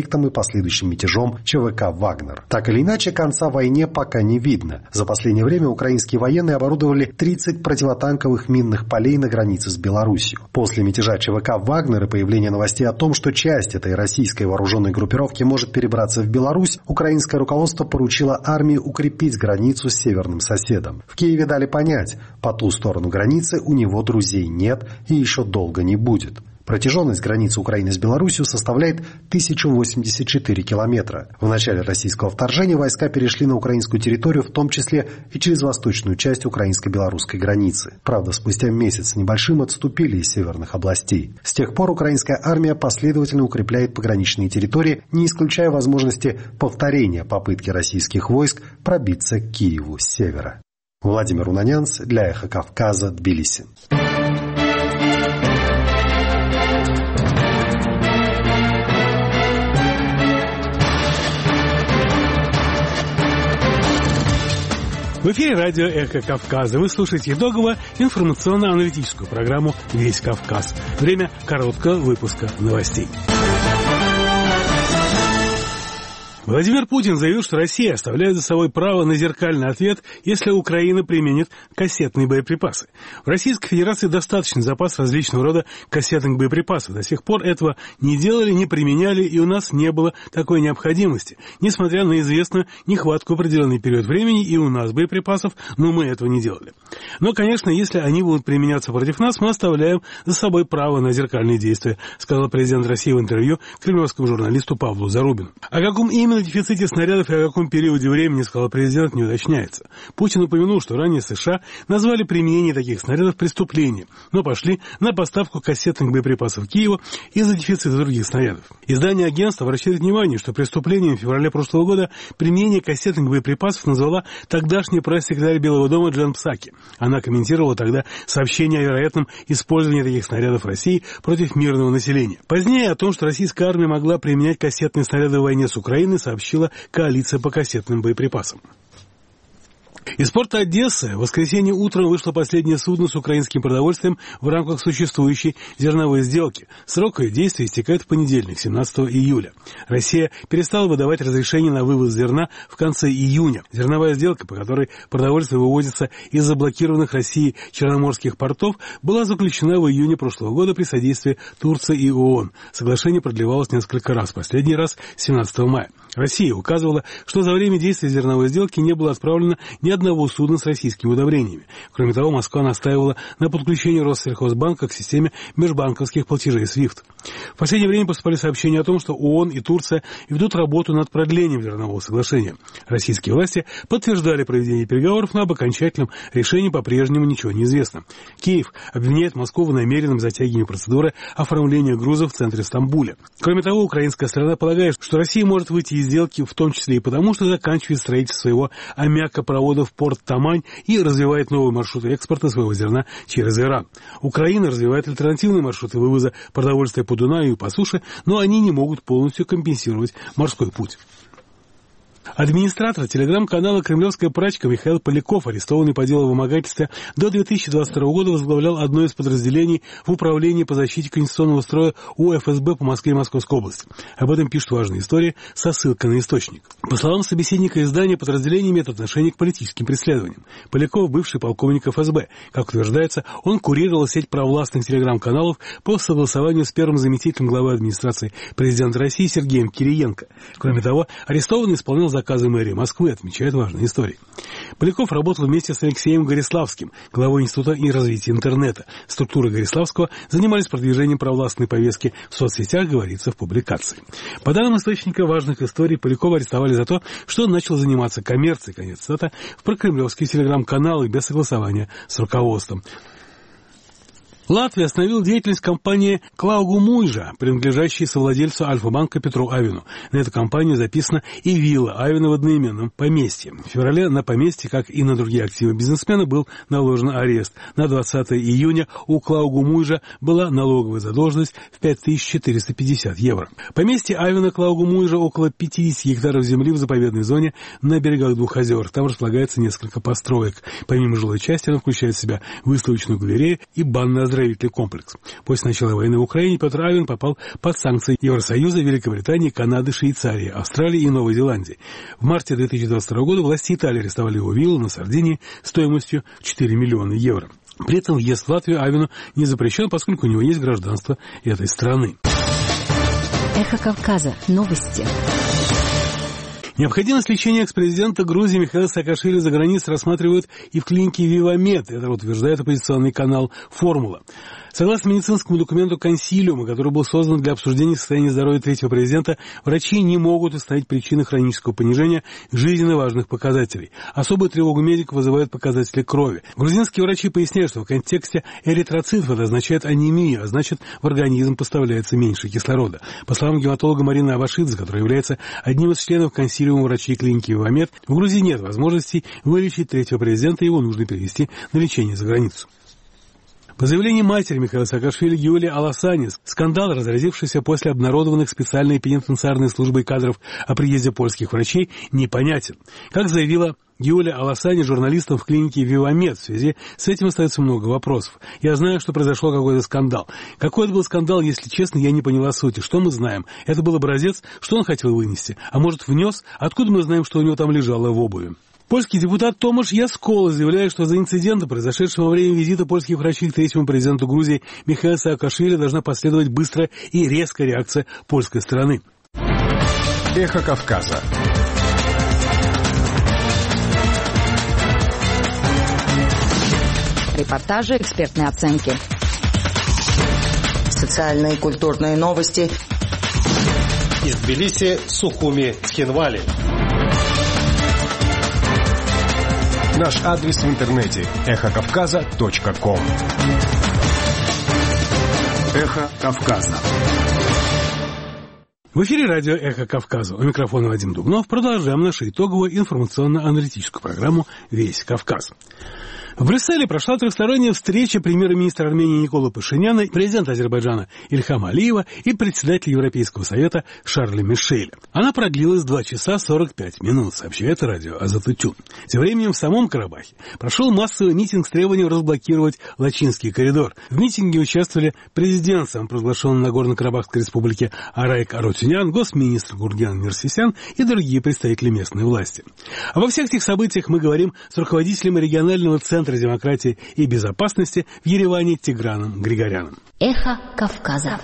конфликтом и последующим мятежом ЧВК «Вагнер». Так или иначе, конца войне пока не видно. За последнее время украинские военные оборудовали 30 противотанковых минных полей на границе с Беларусью. После мятежа ЧВК «Вагнер» и появления новостей о том, что часть этой российской вооруженной группировки может перебраться в Беларусь, украинское руководство поручило армии укрепить границу с северным соседом. В Киеве дали понять, по ту сторону границы у него друзей нет и еще долго не будет. Протяженность границы Украины с Беларусью составляет 1084 километра. В начале российского вторжения войска перешли на украинскую территорию, в том числе и через восточную часть украинско-белорусской границы. Правда, спустя месяц с небольшим отступили из северных областей. С тех пор украинская армия последовательно укрепляет пограничные территории, не исключая возможности повторения попытки российских войск пробиться к Киеву с севера. Владимир Унанянц для «Эхо Кавказа», Тбилиси. В эфире радио «Эхо Кавказа». Вы слушаете итоговую информационно-аналитическую программу «Весь Кавказ». Время короткого выпуска новостей. Владимир Путин заявил, что Россия оставляет за собой право на зеркальный ответ, если Украина применит кассетные боеприпасы. В Российской Федерации достаточный запас различного рода кассетных боеприпасов. До сих пор этого не делали, не применяли, и у нас не было такой необходимости. Несмотря на известную нехватку в определенный период времени, и у нас боеприпасов, но мы этого не делали. Но, конечно, если они будут применяться против нас, мы оставляем за собой право на зеркальные действия, сказал президент России в интервью кремлевскому журналисту Павлу Зарубину. О каком именно дефиците снарядов и о каком периоде времени, сказал президент, не уточняется. Путин упомянул, что ранее США назвали применение таких снарядов преступлением, но пошли на поставку кассетных боеприпасов Киеву из-за дефицита других снарядов. Издание агентства обращает внимание, что преступлением в феврале прошлого года применение кассетных боеприпасов назвала тогдашняя пресс-секретарь Белого дома Джен Псаки. Она комментировала тогда сообщение о вероятном использовании таких снарядов в России против мирного населения. Позднее о том, что российская армия могла применять кассетные снаряды в войне с Украиной, сообщила коалиция по кассетным боеприпасам. Из порта Одессы в воскресенье утром вышло последнее судно с украинским продовольствием в рамках существующей зерновой сделки. Срок ее действия истекает в понедельник, 17 июля. Россия перестала выдавать разрешение на вывоз зерна в конце июня. Зерновая сделка, по которой продовольствие вывозится из заблокированных Россией черноморских портов, была заключена в июне прошлого года при содействии Турции и ООН. Соглашение продлевалось несколько раз, последний раз 17 мая. Россия указывала, что за время действия зерновой сделки не было отправлено ни одного судна с российскими удобрениями. Кроме того, Москва настаивала на подключении Россельхозбанка к системе межбанковских платежей SWIFT. В последнее время поступали сообщения о том, что ООН и Турция ведут работу над продлением зернового соглашения. Российские власти подтверждали проведение переговоров, но об окончательном решении по-прежнему ничего не известно. Киев обвиняет Москву в намеренном затягивании процедуры оформления грузов в центре Стамбуля. Кроме того, украинская сторона полагает, что Россия может выйти из сделки в том числе и потому, что заканчивает строительство своего аммиакопровода в порт Тамань и развивает новые маршруты экспорта своего зерна через Иран. Украина развивает альтернативные маршруты вывоза продовольствия по Дунаю и по суше, но они не могут полностью компенсировать морской путь. Администратор телеграм-канала «Кремлевская прачка» Михаил Поляков, арестованный по делу о вымогательстве, до 2022 года возглавлял одно из подразделений в Управлении по защите конституционного строя УФСБ по Москве и Московской области. Об этом пишут «Важные истории» со ссылкой на источник. По словам собеседника издания, подразделение имеет отношение к политическим преследованиям. Поляков – бывший полковник ФСБ. Как утверждается, он курировал сеть провластных телеграм-каналов по согласованию с первым заместителем главы администрации президента России Сергеем Кириенко. Кроме того, арестованный исполнял заказы мэрии Москвы, отмечает «Важные истории». Поляков работал вместе с Алексеем Гориславским, главой Института и развития интернета. Структуры Гориславского занимались продвижением провластной повестки в соцсетях, говорится в публикации. По данным источника «Важных историй», Полякова арестовали за то, что он начал заниматься коммерцией, конец цитаты, в прокремлевские телеграм-каналы без согласования с руководством. Латвия остановила деятельность компании Клаугу Муйжа, принадлежащей совладельцу Альфа-банка Петру Авину. На эту компанию записана и вилла Авина в одноименном поместье. В феврале на поместье, как и на другие активы бизнесмена, был наложен арест. На 20 июня у Клаугу Муйжа была налоговая задолженность в 5450 евро. Поместье Авина Клаугу Муйжа около 50 гектаров земли в заповедной зоне на берегах двух озер. Там располагается несколько построек. Помимо жилой части, она включает в себя выставочную галерею и банное оздоровительный комплекс. После начала войны в Украине Петр Авен попал под санкции Евросоюза, Великобритании, Канады, Швейцарии, Австралии и Новой Зеландии. В марте 2022 года власти Италии арестовали его виллу на Сардинии стоимостью 4 миллиона евро. При этом въезд в Латвию Авену не запрещен, поскольку у него есть гражданство этой страны. Эхо Кавказа. Новости. Необходимость лечения экс-президента Грузии Михаила Саакашвили за границей рассматривают и в клинике «Вивамед». Это утверждает оппозиционный канал «Формула». Согласно медицинскому документу консилиума, который был создан для обсуждения состояния здоровья третьего президента, врачи не могут установить причины хронического понижения жизненно важных показателей. Особую тревогу медиков вызывают показатели крови. Грузинские врачи поясняют, что в контексте эритроцитов это означает анемию, а значит в организм поставляется меньше кислорода. По словам гематолога Марины Абашидзе, которая является одним из членов консилиума врачей клиники «Вивамед», в Грузии нет возможности вылечить третьего президента, его нужно перевести на лечение за границу. По заявлению матери Михаила Саакашвили Юлии Аласани, скандал, разразившийся после обнародованных специальной пенитенциарной службой кадров о приезде польских врачей, непонятен. Как заявила Юлия Аласани журналистам в клинике «Вивамед», в связи с этим остается много вопросов. Я знаю, что произошел какой-то скандал. Какой это был скандал, если честно, я не поняла сути. Что мы знаем? Это был образец, что он хотел вынести? А может, внес? Откуда мы знаем, что у него там лежало в обуви? Польский депутат Томаш Яскола заявляет, что за инциденты, произошедшего во время визита польских врачей к третьему президенту Грузии Михаилу Саакашвили, должна последовать быстрая и резкая реакция польской стороны. Эхо Кавказа. Репортажи, экспертные оценки. Социальные и культурные новости. Из Тбилиси, Сухуми, Цхинвали. Наш адрес в интернете – эхокавказа.ком. Эхо Кавказа. В эфире радио «Эхо Кавказа». У микрофона Вадим Дубнов. Продолжаем нашу итоговую информационно-аналитическую программу «Весь Кавказ». В Брюсселе прошла трехсторонняя встреча премьер-министра Армении Николы Пашиняна, президента Азербайджана Ильхама Алиева и председателя Европейского совета Шарля Мишеля. Она продлилась 2 часа 45 минут, сообщает радио Азатутюн. Тем временем в самом Карабахе прошел массовый митинг с требованием разблокировать Лачинский коридор. В митинге участвовали президент самопровозглашенной Нагорно-Карабахской республики Арайк Арутюнян, госминистр Гурген Мирсисян и другие представители местной власти. Обо всех этих событиях мы говорим с руководителем регионального центра демократии и безопасности в Ереване Тиграном Григоряном. Эхо Кавказа.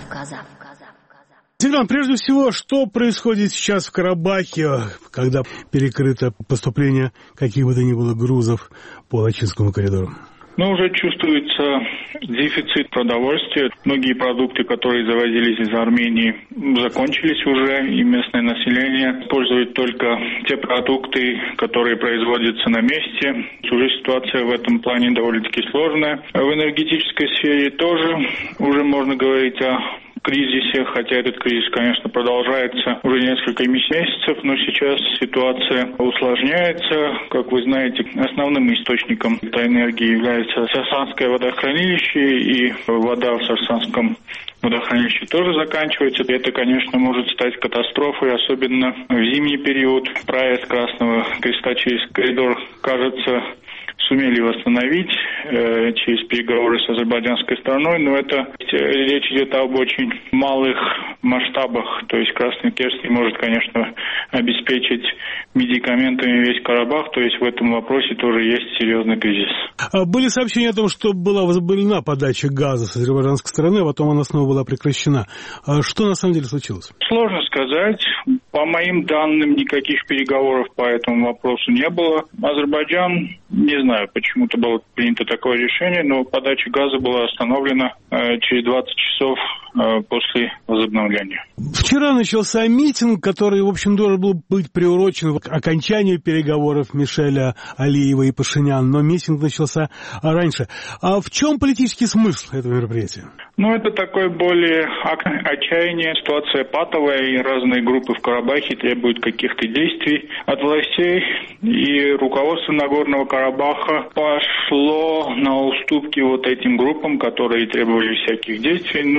Тигран, прежде всего, что происходит сейчас в Карабахе, когда перекрыто поступление каких бы то ни было грузов по Лачинскому коридору? Уже чувствуется дефицит продовольствия. Многие продукты, которые завозились из Армении, закончились уже, и местное население использует только те продукты, которые производятся на месте. Уже ситуация в этом плане довольно-таки сложная. В энергетической сфере тоже уже можно говорить о кризисе, хотя этот кризис, конечно, продолжается уже несколько месяцев, но сейчас ситуация усложняется. Как вы знаете, основным источником этой энергии является Сарсанское водохранилище, и вода в Сарсанском водохранилище тоже заканчивается. Это, конечно, может стать катастрофой, особенно в зимний период. Проезд Красного Креста через коридор, кажется, сумели восстановить через переговоры с азербайджанской стороной, но речь идет об очень малых масштабах, то есть Красный Крест не может, конечно, обеспечить медикаментами весь Карабах, то есть в этом вопросе тоже есть серьезный кризис. Были сообщения о том, что была возобновлена подача газа с азербайджанской стороны, а потом она снова была прекращена. Что на самом деле случилось? Сложно сказать. По моим данным, никаких переговоров по этому вопросу не было. Азербайджан, не знаю, почему-то было принято такое решение, но подача газа была остановлена через 20 часов после возобновления. Вчера начался митинг, который, в общем, должен был быть приурочен к окончанию переговоров Мишеля Алиева и Пашинян, но митинг начался раньше. А в чем политический смысл этого мероприятия? Это такое более отчаяние, ситуация патовая, и разные группы в Карабахе требуют каких-то действий от властей, и руководство Нагорного Карабаха пошло на уступки этим группам, которые требовали всяких действий, но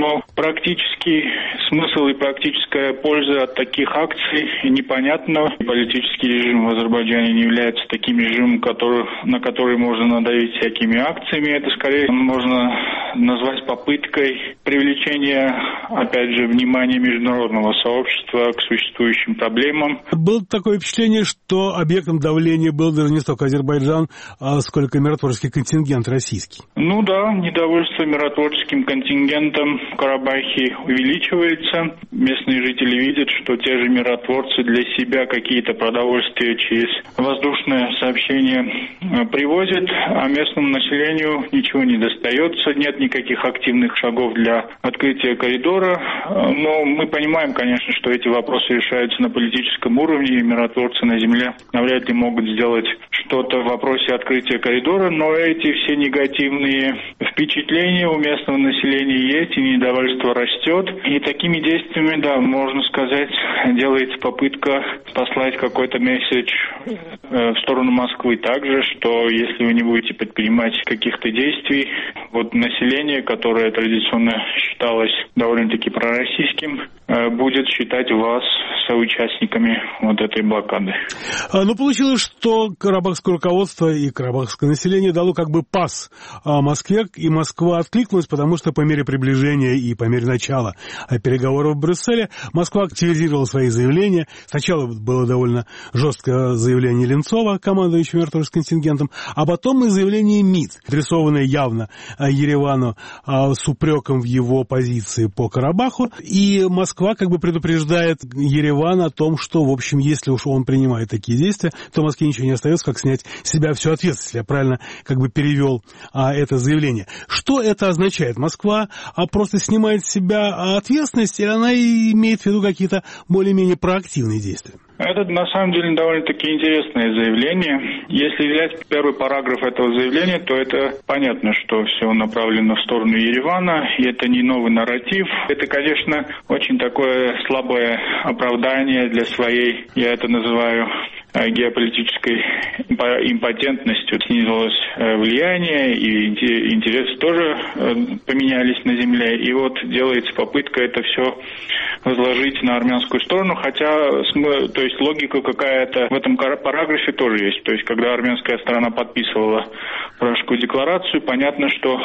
Практический смысл и практическая польза от таких акций непонятна. Политический режим в Азербайджане не является таким режимом, на который можно надавить всякими акциями. Это скорее можно назвать попыткой привлечения, опять же, внимания международного сообщества к существующим проблемам. Было такое впечатление, что объектом давления был даже не столько Азербайджан, сколько миротворческий контингент российский. Ну да, недовольство миротворческим контингентом в Карабахе увеличивается. Местные жители видят, что те же миротворцы для себя какие-то продовольствия через воздушное сообщение привозят, а местному населению ничего не достается, нет никаких активных шагов для открытия коридора. Но мы понимаем, конечно, что эти вопросы решаются на политическом уровне, и миротворцы на земле навряд ли могут сделать что-то в вопросе открытия коридора, но эти все негативные впечатления у местного населения есть, и недовольство растет. И такими действиями, да, можно сказать, делается попытка послать какой-то месседж в сторону Москвы также, что если вы не будете предпринимать каких-то действий, вот население, которое традиционно считалось довольно-таки пророссийским, будет считать вас соучастниками вот этой блокады. Ну, получилось, что карабахское руководство и карабахское население дало как бы пас Москве, и Москва откликнулась, потому что по мере приближения и по мере начала переговоров в Брюсселе Москва активизировала свои заявления. Сначала было довольно жесткое заявление Ленцова, командующего миротворческим контингентом, а потом и заявление МИД, адресованное явно Еревану с упреком в его позиции по Карабаху. И Москва как бы предупреждает Ереван о том, что, в общем, если уж он принимает такие действия, то Москве ничего не остается, как снять с себя всю ответственность. Я правильно как бы перевел это заявление. Что это означает? Москва просто снимает с себя ответственность, или она имеет в виду какие-то более-менее проактивные действия? Это, на самом деле, довольно-таки интересное заявление. Если взять первый параграф этого заявления, то это понятно, что все направлено в сторону Еревана, и это не новый нарратив. Это, конечно, очень такое слабое оправдание для своей, я это называю, геополитической импотентностью. Снизилось влияние, и интересы тоже поменялись на земле. И вот делается попытка это все возложить на армянскую сторону, хотя, то есть логика какая-то в этом параграфе тоже есть. То есть когда армянская сторона подписывала Пражскую декларацию, понятно, что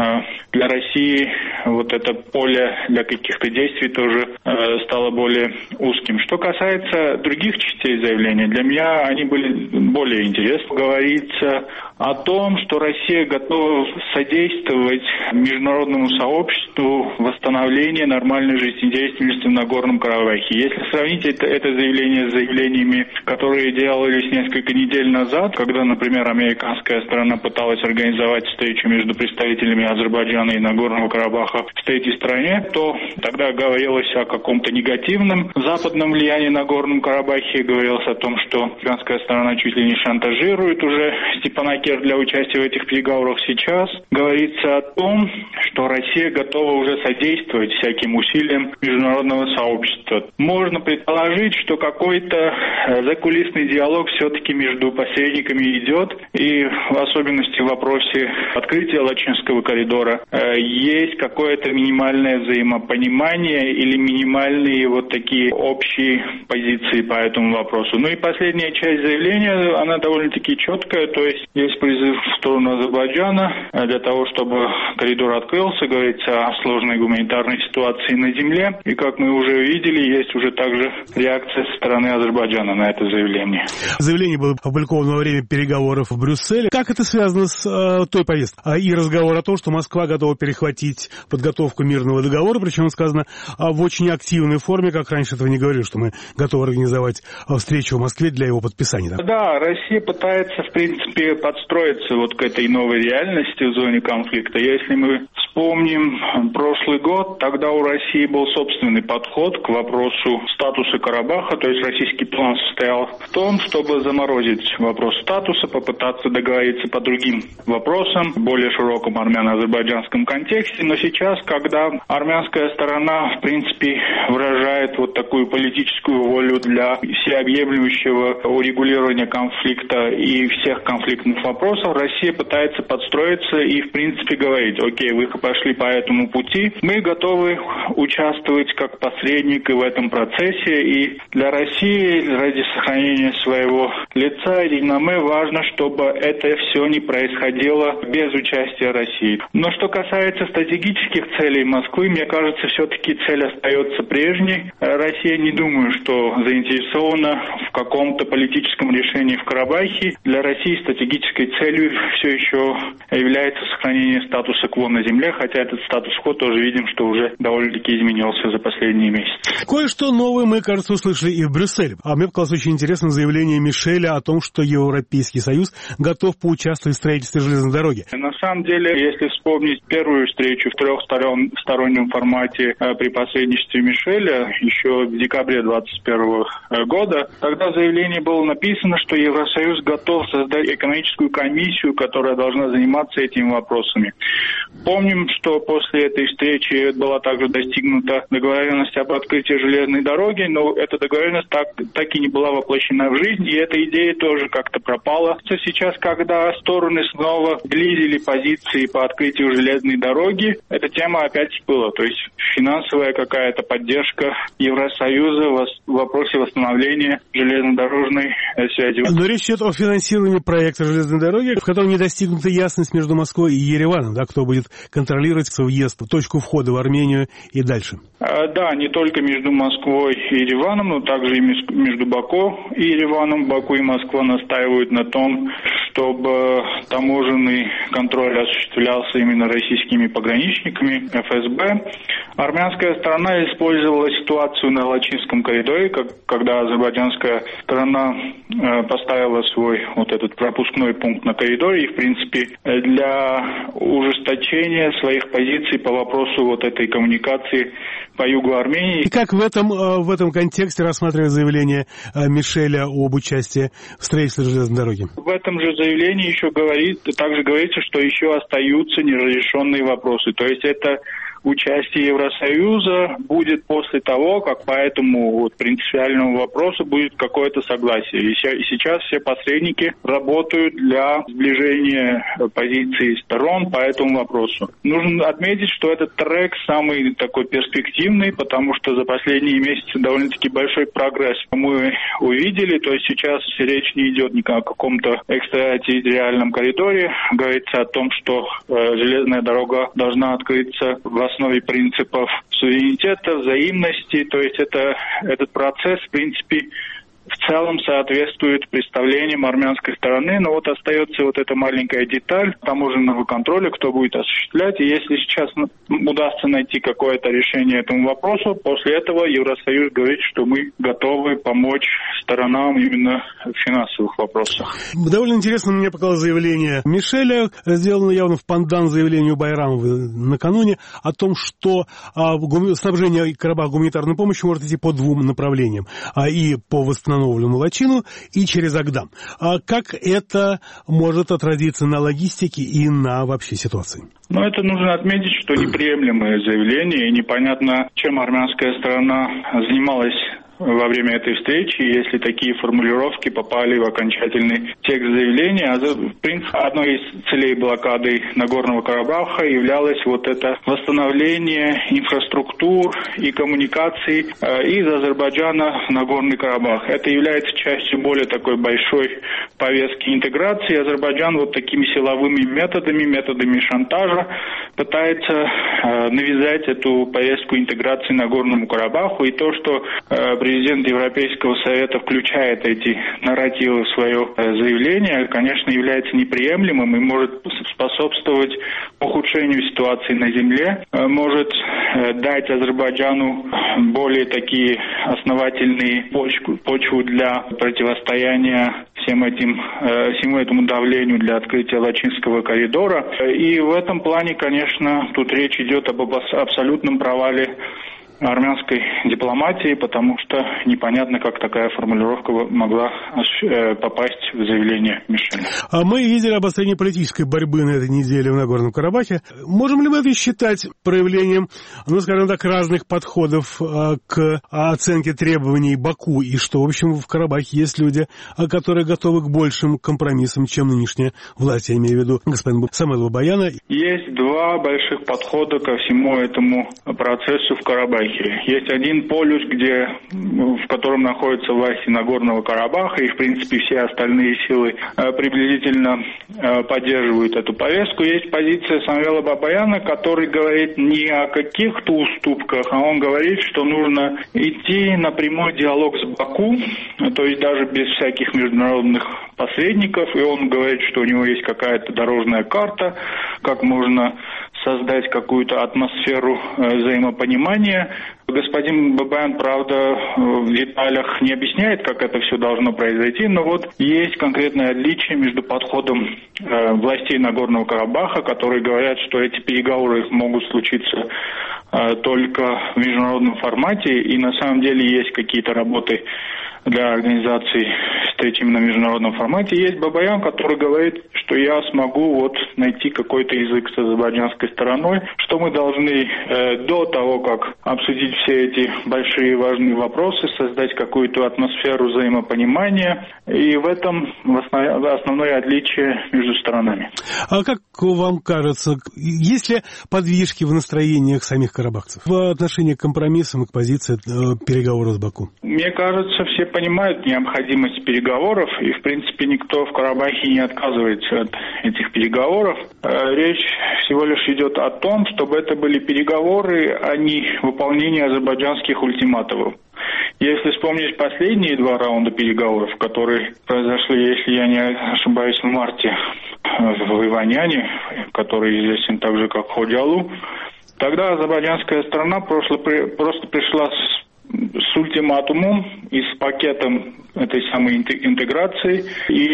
для России вот это поле для каких-то действий тоже стало более узким. Что касается других частей заявления, для меня они были более интересны. Говорится о том, что Россия готова содействовать международному сообществу в восстановлении нормальной жизнедеятельности в Нагорном Карабахе. Если сравнить это заявление с заявлениями, которые делались несколько недель назад, когда, например, американская сторона пыталась организовать встречу между представителями Азербайджана и Нагорного Карабаха в третьей стране, то тогда говорилось о каком-то негативном западном влиянии на Нагорном Карабахе, говорилось о том, что афганская сторона чуть ли не шантажирует уже Степанакер для участия в этих переговорах. Сейчас говорится о том, что Россия готова уже содействовать всяким усилиям международного сообщества. Можно предположить, что какой-то закулисный диалог все-таки между посредниками идет, и в особенности в вопросе открытия Лачинского коридора есть какое-то минимальное взаимопонимание или минимальные вот такие общие позиции по этому вопросу. Ну и последняя часть заявления, она довольно-таки четкая, то есть призыв в сторону Азербайджана для того, чтобы коридор открылся, говорится о сложной гуманитарной ситуации на земле. И как мы уже видели, есть уже также реакция со стороны Азербайджана на это заявление. Заявление было опубликовано во время переговоров в Брюсселе. Как это связано с той повесткой? И разговор о том, что Москва готова перехватить подготовку мирного договора, причем сказано в очень активной форме, как раньше этого не говорили, что мы готовы организовать встречу в Москве для его подписания. Да, Россия пытается, в принципе, подстроиться вот к этой новой реальности в зоне конфликта. Если мы вспомним прошлый год, тогда у России был собственный подход к вопросу статуса Карабаха, то есть российский план состоял в том, чтобы заморозить вопрос статуса, попытаться договориться по другим вопросам, в более широком армяно-азербайджанском контексте. Но сейчас, когда армянская сторона, в принципе, выражает проявляет вот такую политическую волю для всеобъемлющего урегулирования конфликта и всех конфликтных вопросов, Россия пытается подстроиться и, в принципе, говорить: окей, вы пошли по этому пути, мы готовы участвовать как посредник в этом процессе, и для России ради сохранения своего лица и реноме важно, чтобы это все не происходило без участия России. Но что касается стратегических целей Москвы, мне кажется, все-таки цель остается прежней. Россия, не думаю, что заинтересована в каком-то политическом решении в Карабахе. Для России стратегической целью все еще является сохранение статуса кво на земле, хотя этот статус-кво тоже видим, что уже довольно-таки изменился за последние месяцы. Кое-что новое мы, кажется, услышали и в Брюсселе. А мне показалось очень интересно заявление Мишеля о том, что Европейский Союз готов поучаствовать в строительстве железной дороги. На самом деле, если вспомнить первую встречу в трехстороннем формате при посредничестве Мишеля еще в декабре 2021 года, тогда в заявлении было написано, что Евросоюз готов создать экономическую комиссию, которая должна заниматься этими вопросами. Помним, что после этой встречи была также достигнута договоренность об открытии железной дороги, но эта договоренность так и не была воплощена в жизнь, и эта идея тоже как-то пропала. Сейчас, когда стороны снова близили позиции по открытию железной дороги, эта тема опять всплыла. То есть финансовая какая-то поддержка Евросоюза в вопросе восстановления железнодорожной связи. Но речь идет о финансировании проекта железной дороги, в котором не достигнута ясность между Москвой и Ереваном, да, кто будет контролировать въезд, точку входа в Армению и дальше. Да, не только между Москвой и Ереваном, но также и между Баку и Ереваном. Баку и Москва настаивают на том, чтобы таможенный контроль осуществлялся именно российскими пограничниками ФСБ. Армянская сторона использовала ситуацию на Лачинском коридоре, когда азербайджанская сторона поставила свой вот этот пропускной пункт на коридоре и, в принципе, для ужесточения своих позиций по вопросу вот этой коммуникации по югу Армении. И как в этом контексте рассматривать заявление Мишеля об участии в строительстве железной дороги? В этом же заявлении также говорится, что еще остаются неразрешенные вопросы. То есть это участие Евросоюза будет после того, как по этому принципиальному вопросу будет какое-то согласие. И сейчас все посредники работают для сближения позиций сторон по этому вопросу. Нужно отметить, что этот трек самый такой перспективный, потому что за последние месяцы довольно-таки большой прогресс мы увидели. То есть сейчас речь не идет ни о каком-то экстратерриториальном коридоре. Говорится о том, что железная дорога должна открыться в основе принципов суверенитета, взаимности. То есть этот процесс, в принципе, в целом соответствует представлениям армянской стороны, но вот остается вот эта маленькая деталь таможенного контроля, кто будет осуществлять. И если сейчас удастся найти какое-то решение этому вопросу, после этого Евросоюз говорит, что мы готовы помочь сторонам именно в финансовых вопросах. Довольно интересно мне показалось заявление Мишеля, сделано явно в пандан заявлению Байрамова накануне, о том, что снабжение Карабаха гуманитарной помощью может идти по двум направлениям. И по восстановленному Лачину, и через Агдам. А как это может отразиться на логистике и на вообще ситуации? Это нужно отметить, что неприемлемое заявление, и непонятно, чем армянская сторона занималась во время этой встречи, если такие формулировки попали в окончательный текст заявления. В принципе, одной из целей блокады Нагорного Карабаха являлось вот это восстановление инфраструктур и коммуникаций из Азербайджана в Нагорный Карабах. Это является частью более такой большой повестки интеграции. Азербайджан вот такими силовыми методами шантажа пытается навязать эту повестку интеграции Нагорному Карабаху. И то, что президент Европейского Совета включает эти нарративы в свое заявление, конечно, является неприемлемым и может способствовать ухудшению ситуации на земле, может дать Азербайджану более такие основательные почву для противостояния всему этому давлению для открытия Лачинского коридора. И в этом плане, конечно, тут речь идет об абсолютном провале армянской дипломатии, потому что непонятно, как такая формулировка могла попасть в заявление Мишеля. Мы видели обострение политической борьбы на этой неделе в Нагорном Карабахе. Можем ли мы это считать проявлением, скажем так, разных подходов к оценке требований Баку, и что, в общем, в Карабахе есть люди, которые готовы к большим компромиссам, чем нынешняя власть, я имею в виду господина Самвела Бабаяна? Есть два больших подхода ко всему этому процессу в Карабахе. Есть один полюс, в котором находятся власти Нагорного Карабаха, и, в принципе, все остальные силы приблизительно поддерживают эту повестку. Есть позиция Самвела Бабаяна, который говорит не о каких-то уступках, а он говорит, что нужно идти на прямой диалог с Баку, то есть даже без всяких международных посредников, и он говорит, что у него есть какая-то дорожная карта, как можно создать какую-то атмосферу взаимопонимания. Господин Бабаян, правда, в деталях не объясняет, как это все должно произойти, но вот есть конкретное отличие между подходом властей Нагорного Карабаха, которые говорят, что эти переговоры могут случиться только в международном формате, и на самом деле есть какие-то работы для организации встреч именно в международном формате. Есть Бабаян, который говорит, что я смогу найти какой-то язык с азербайджанской стороной, что мы должны до того, как обсудить все эти большие важные вопросы, создать какую-то атмосферу взаимопонимания, и в этом основное отличие между сторонами. А как вам кажется, есть ли подвижки в настроениях самих карабахцев в отношении к компромиссам и к позиции переговоров с Баку? Мне кажется, все понимают необходимость переговоров, и, в принципе, никто в Карабахе не отказывается от этих переговоров. Речь всего лишь идет о том, чтобы это были переговоры, а не выполнение азербайджанских ультиматумов. Если вспомнить последние два раунда переговоров, которые произошли, если я не ошибаюсь, в марте в Иваняне, который известен также как Ходиалу, тогда азербайджанская сторона просто пришла с ультиматумом и с пакетом этой самой интеграции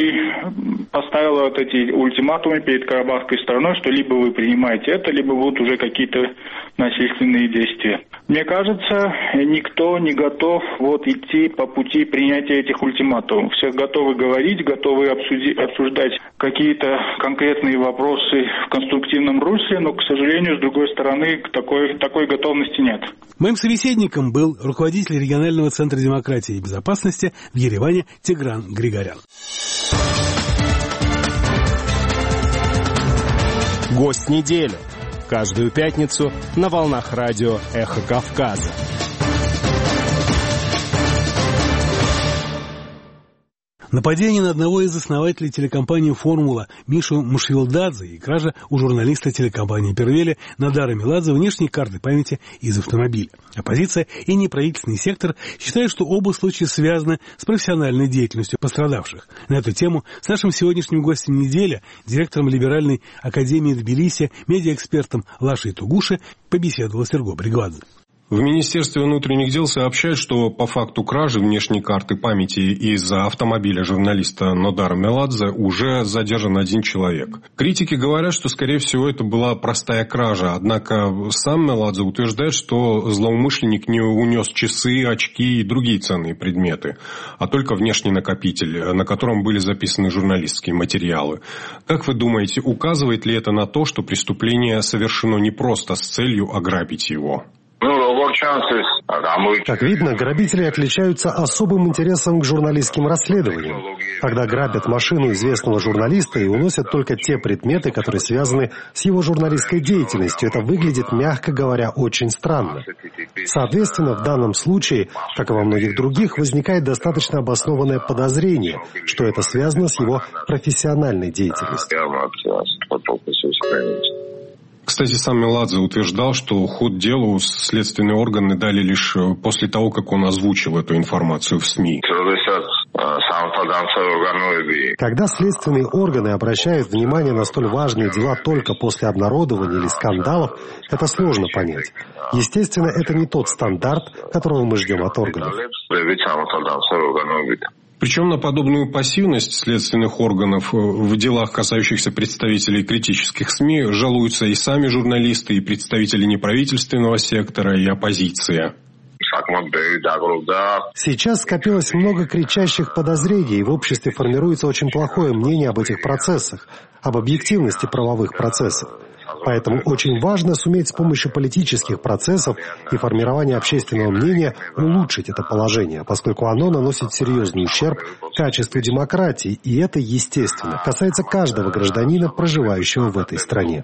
и поставила эти ультиматумы перед карабахской стороной, что либо вы принимаете это, либо будут уже какие-то насильственные действия. Мне кажется, никто не готов идти по пути принятия этих ультиматумов. Все готовы говорить, готовы обсуждать какие-то конкретные вопросы в конструктивном русле, но, к сожалению, с другой стороны, такой готовности нет. Моим собеседником был руководитель регионального центра демократии и безопасности в Ереване Тигран Григорян. Гость недели. Каждую пятницу на волнах радио «Эхо Кавказа». Нападение на одного из основателей телекомпании «Формула» Мишу Мушвилдадзе и кража у журналиста телекомпании «Первели» Надара Меладзе внешней карты памяти из автомобиля. Оппозиция и неправительственный сектор считают, что оба случая связаны с профессиональной деятельностью пострадавших. На эту тему с нашим сегодняшним гостем недели, директором Либеральной академии Тбилиси, медиаэкспертом Лашей Тугуши, побеседовал Серго Бригвадзе. В Министерстве внутренних дел сообщают, что по факту кражи внешней карты памяти из-за автомобиля журналиста Нодара Меладзе уже задержан один человек. Критики говорят, что, скорее всего, это была простая кража. Однако сам Меладзе утверждает, что злоумышленник не унес часы, очки и другие ценные предметы, а только внешний накопитель, на котором были записаны журналистские материалы. Как вы думаете, указывает ли это на то, что преступление совершено не просто с целью ограбить его? Как видно, грабители отличаются особым интересом к журналистским расследованиям. Когда грабят машину известного журналиста и уносят только те предметы, которые связаны с его журналистской деятельностью, это выглядит, мягко говоря, очень странно. Соответственно, в данном случае, как и во многих других, возникает достаточно обоснованное подозрение, что это связано с его профессиональной деятельностью. Кстати, сам Меладзе утверждал, что ход делу следственные органы дали лишь после того, как он озвучил эту информацию в СМИ. Когда следственные органы обращают внимание на столь важные дела только после обнародования или скандалов, это сложно понять. Естественно, это не тот стандарт, которого мы ждем от органов. Причем на подобную пассивность следственных органов в делах, касающихся представителей критических СМИ, жалуются и сами журналисты, и представители неправительственного сектора, и оппозиция. Сейчас скопилось много кричащих подозрений, и в обществе формируется очень плохое мнение об этих процессах, об объективности правовых процессов. Поэтому очень важно суметь с помощью политических процессов и формирования общественного мнения улучшить это положение, поскольку оно наносит серьезный ущерб качеству демократии, и это, естественно, касается каждого гражданина, проживающего в этой стране.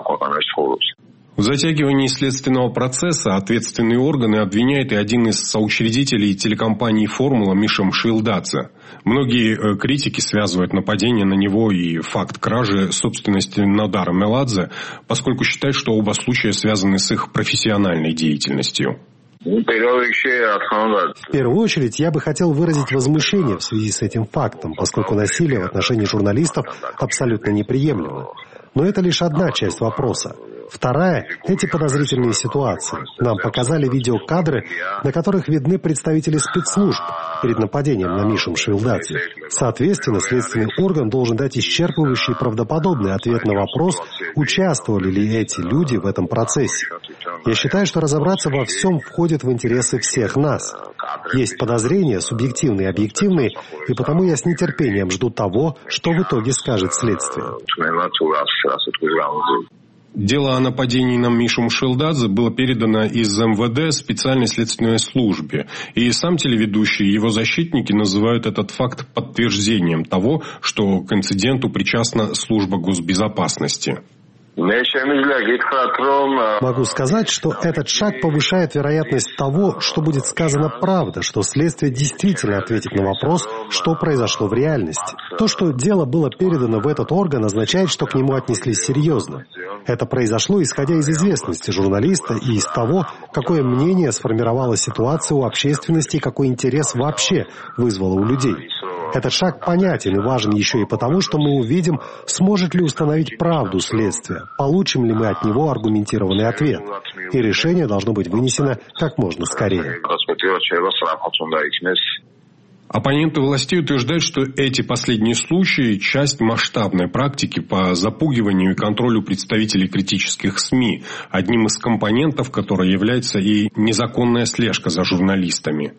В затягивании следственного процесса ответственные органы обвиняет и один из соучредителей телекомпании «Формула» Миша Мшилдадзе. Многие критики связывают нападение на него и факт кражи собственности Нодара Меладзе, поскольку считают, что оба случая связаны с их профессиональной деятельностью. В первую очередь я бы хотел выразить возмущение в связи с этим фактом, поскольку насилие в отношении журналистов абсолютно неприемлемо. Но это лишь одна часть вопроса. Вторая – эти подозрительные ситуации. Нам показали видеокадры, на которых видны представители спецслужб перед нападением на Мишу Мшилдадзе. Соответственно, следственный орган должен дать исчерпывающий и правдоподобный ответ на вопрос, участвовали ли эти люди в этом процессе. Я считаю, что разобраться во всем входит в интересы всех нас. Есть подозрения, субъективные и объективные, и потому я с нетерпением жду того, что в итоге скажет следствие. Дело о нападении на Мишу Мшилдадзе было передано из МВД специальной следственной службе. И сам телеведущий и его защитники называют этот факт подтверждением того, что к инциденту причастна служба госбезопасности. Могу сказать, что этот шаг повышает вероятность того, что будет сказана правда, что следствие действительно ответит на вопрос, что произошло в реальности. То, что дело было передано в этот орган, означает, что к нему отнеслись серьезно. Это произошло, исходя из известности журналиста и из того, какое мнение сформировала ситуация у общественности и какой интерес вообще вызвало у людей. Этот шаг понятен и важен еще и потому, что мы увидим, сможет ли установить правду следствия, получим ли мы от него аргументированный ответ. И решение должно быть вынесено как можно скорее. Оппоненты властей утверждают, что эти последние случаи – часть масштабной практики по запугиванию и контролю представителей критических СМИ, одним из компонентов которой является и незаконная слежка за журналистами.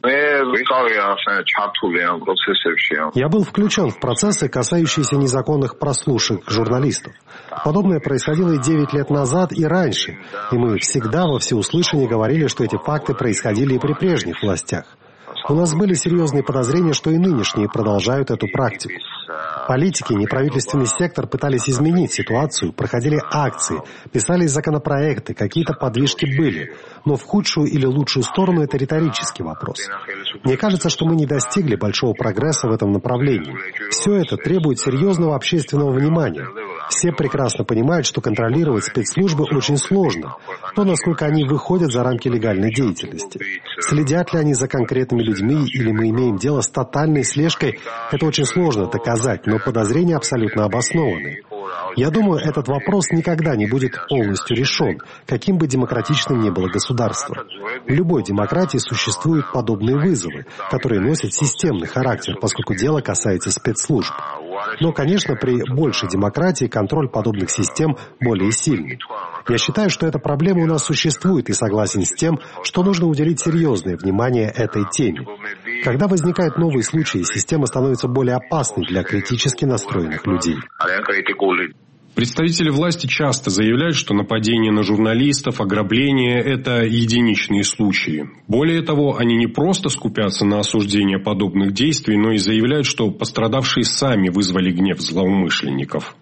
Я был включен в процессы, касающиеся незаконных прослушек журналистов. Подобное происходило и 9 лет назад, и раньше. И мы всегда во всеуслышание говорили, что эти факты происходили и при прежних властях. У нас были серьезные подозрения, что и нынешние продолжают эту практику. Политики, неправительственный сектор пытались изменить ситуацию, проходили акции, писали законопроекты, какие-то подвижки были. Но в худшую или лучшую сторону это риторический вопрос. Мне кажется, что мы не достигли большого прогресса в этом направлении. Все это требует серьезного общественного внимания. Все прекрасно понимают, что контролировать спецслужбы очень сложно. То, насколько они выходят за рамки легальной деятельности. Следят ли они за конкретными людьми, или мы имеем дело с тотальной слежкой, это очень сложно доказать, но подозрения абсолютно обоснованы. Я думаю, этот вопрос никогда не будет полностью решен, каким бы демократичным ни было государство. В любой демократии существуют подобные вызовы, которые носят системный характер, поскольку дело касается спецслужб. Но, конечно, при большей демократии контроль подобных систем более сильный. Я считаю, что эта проблема у нас существует и согласен с тем, что нужно уделить серьезное внимание этой теме. Когда возникают новые случаи, система становится более опасной для критически настроенных людей. Представители власти часто заявляют, что нападения на журналистов, ограбления – это единичные случаи. Более того, они не просто скупятся на осуждение подобных действий, но и заявляют, что пострадавшие сами вызвали гнев злоумышленников.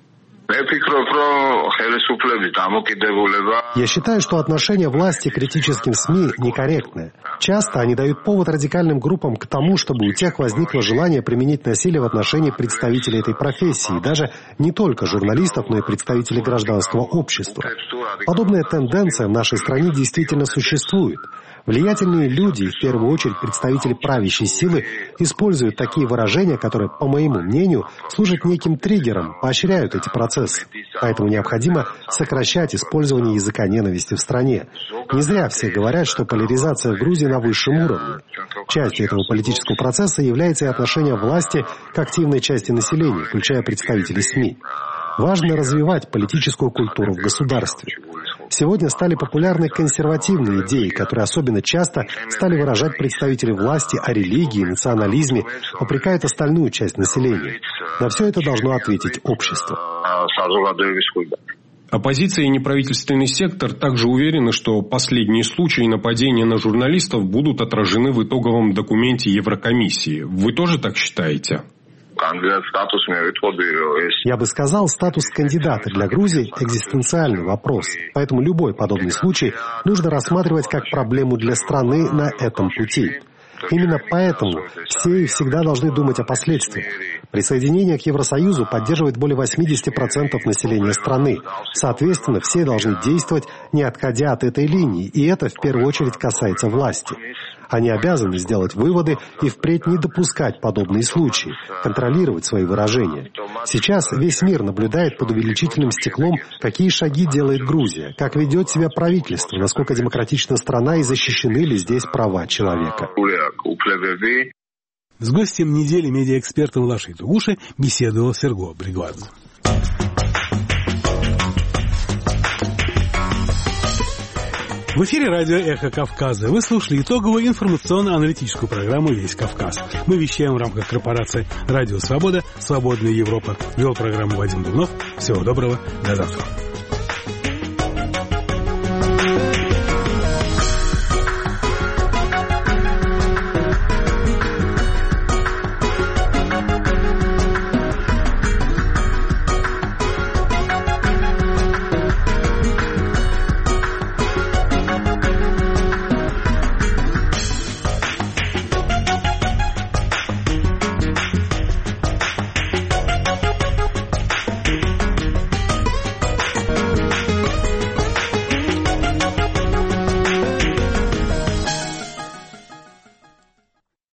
Я считаю, что отношение власти к критическим СМИ некорректное. Часто они дают повод радикальным группам к тому, чтобы у тех возникло желание применить насилие в отношении представителей этой профессии, даже не только журналистов, но и представителей гражданского общества. Подобная тенденция в нашей стране действительно существует. Влиятельные люди, и в первую очередь представители правящей силы, используют такие выражения, которые, по моему мнению, служат неким триггером, поощряют эти процессы. процессы. Поэтому необходимо сокращать использование языка ненависти в стране. Не зря все говорят, что поляризация в Грузии на высшем уровне. Частью этого политического процесса является и отношение власти к активной части населения, включая представителей СМИ. Важно развивать политическую культуру в государстве. Сегодня стали популярны консервативные идеи, которые особенно часто стали выражать представители власти о религии, национализме, упрекают остальную часть населения. На все это должно ответить общество. Оппозиция и неправительственный сектор также уверены, что последние случаи нападения на журналистов будут отражены в итоговом документе Еврокомиссии. Вы тоже так считаете? Я бы сказал, статус кандидата для Грузии – экзистенциальный вопрос. Поэтому любой подобный случай нужно рассматривать как проблему для страны на этом пути. Именно поэтому все и всегда должны думать о последствиях. Присоединение к Евросоюзу поддерживает более 80% населения страны. Соответственно, все должны действовать, не отходя от этой линии, и это в первую очередь касается власти. Они обязаны сделать выводы и впредь не допускать подобные случаи, контролировать свои выражения. Сейчас весь мир наблюдает под увеличительным стеклом, какие шаги делает Грузия, как ведет себя правительство, насколько демократична страна и защищены ли здесь права человека. С гостем недели медиаэкспертом Лашей Тугуши беседовал Серго Бригвадзе. В эфире радио «Эхо Кавказа». Вы слушали итоговую информационно-аналитическую программу «Весь Кавказ». Мы вещаем в рамках корпорации «Радио Свобода», «Свободная Европа». Вел программу Вадим Дубнов. Всего доброго. До завтра.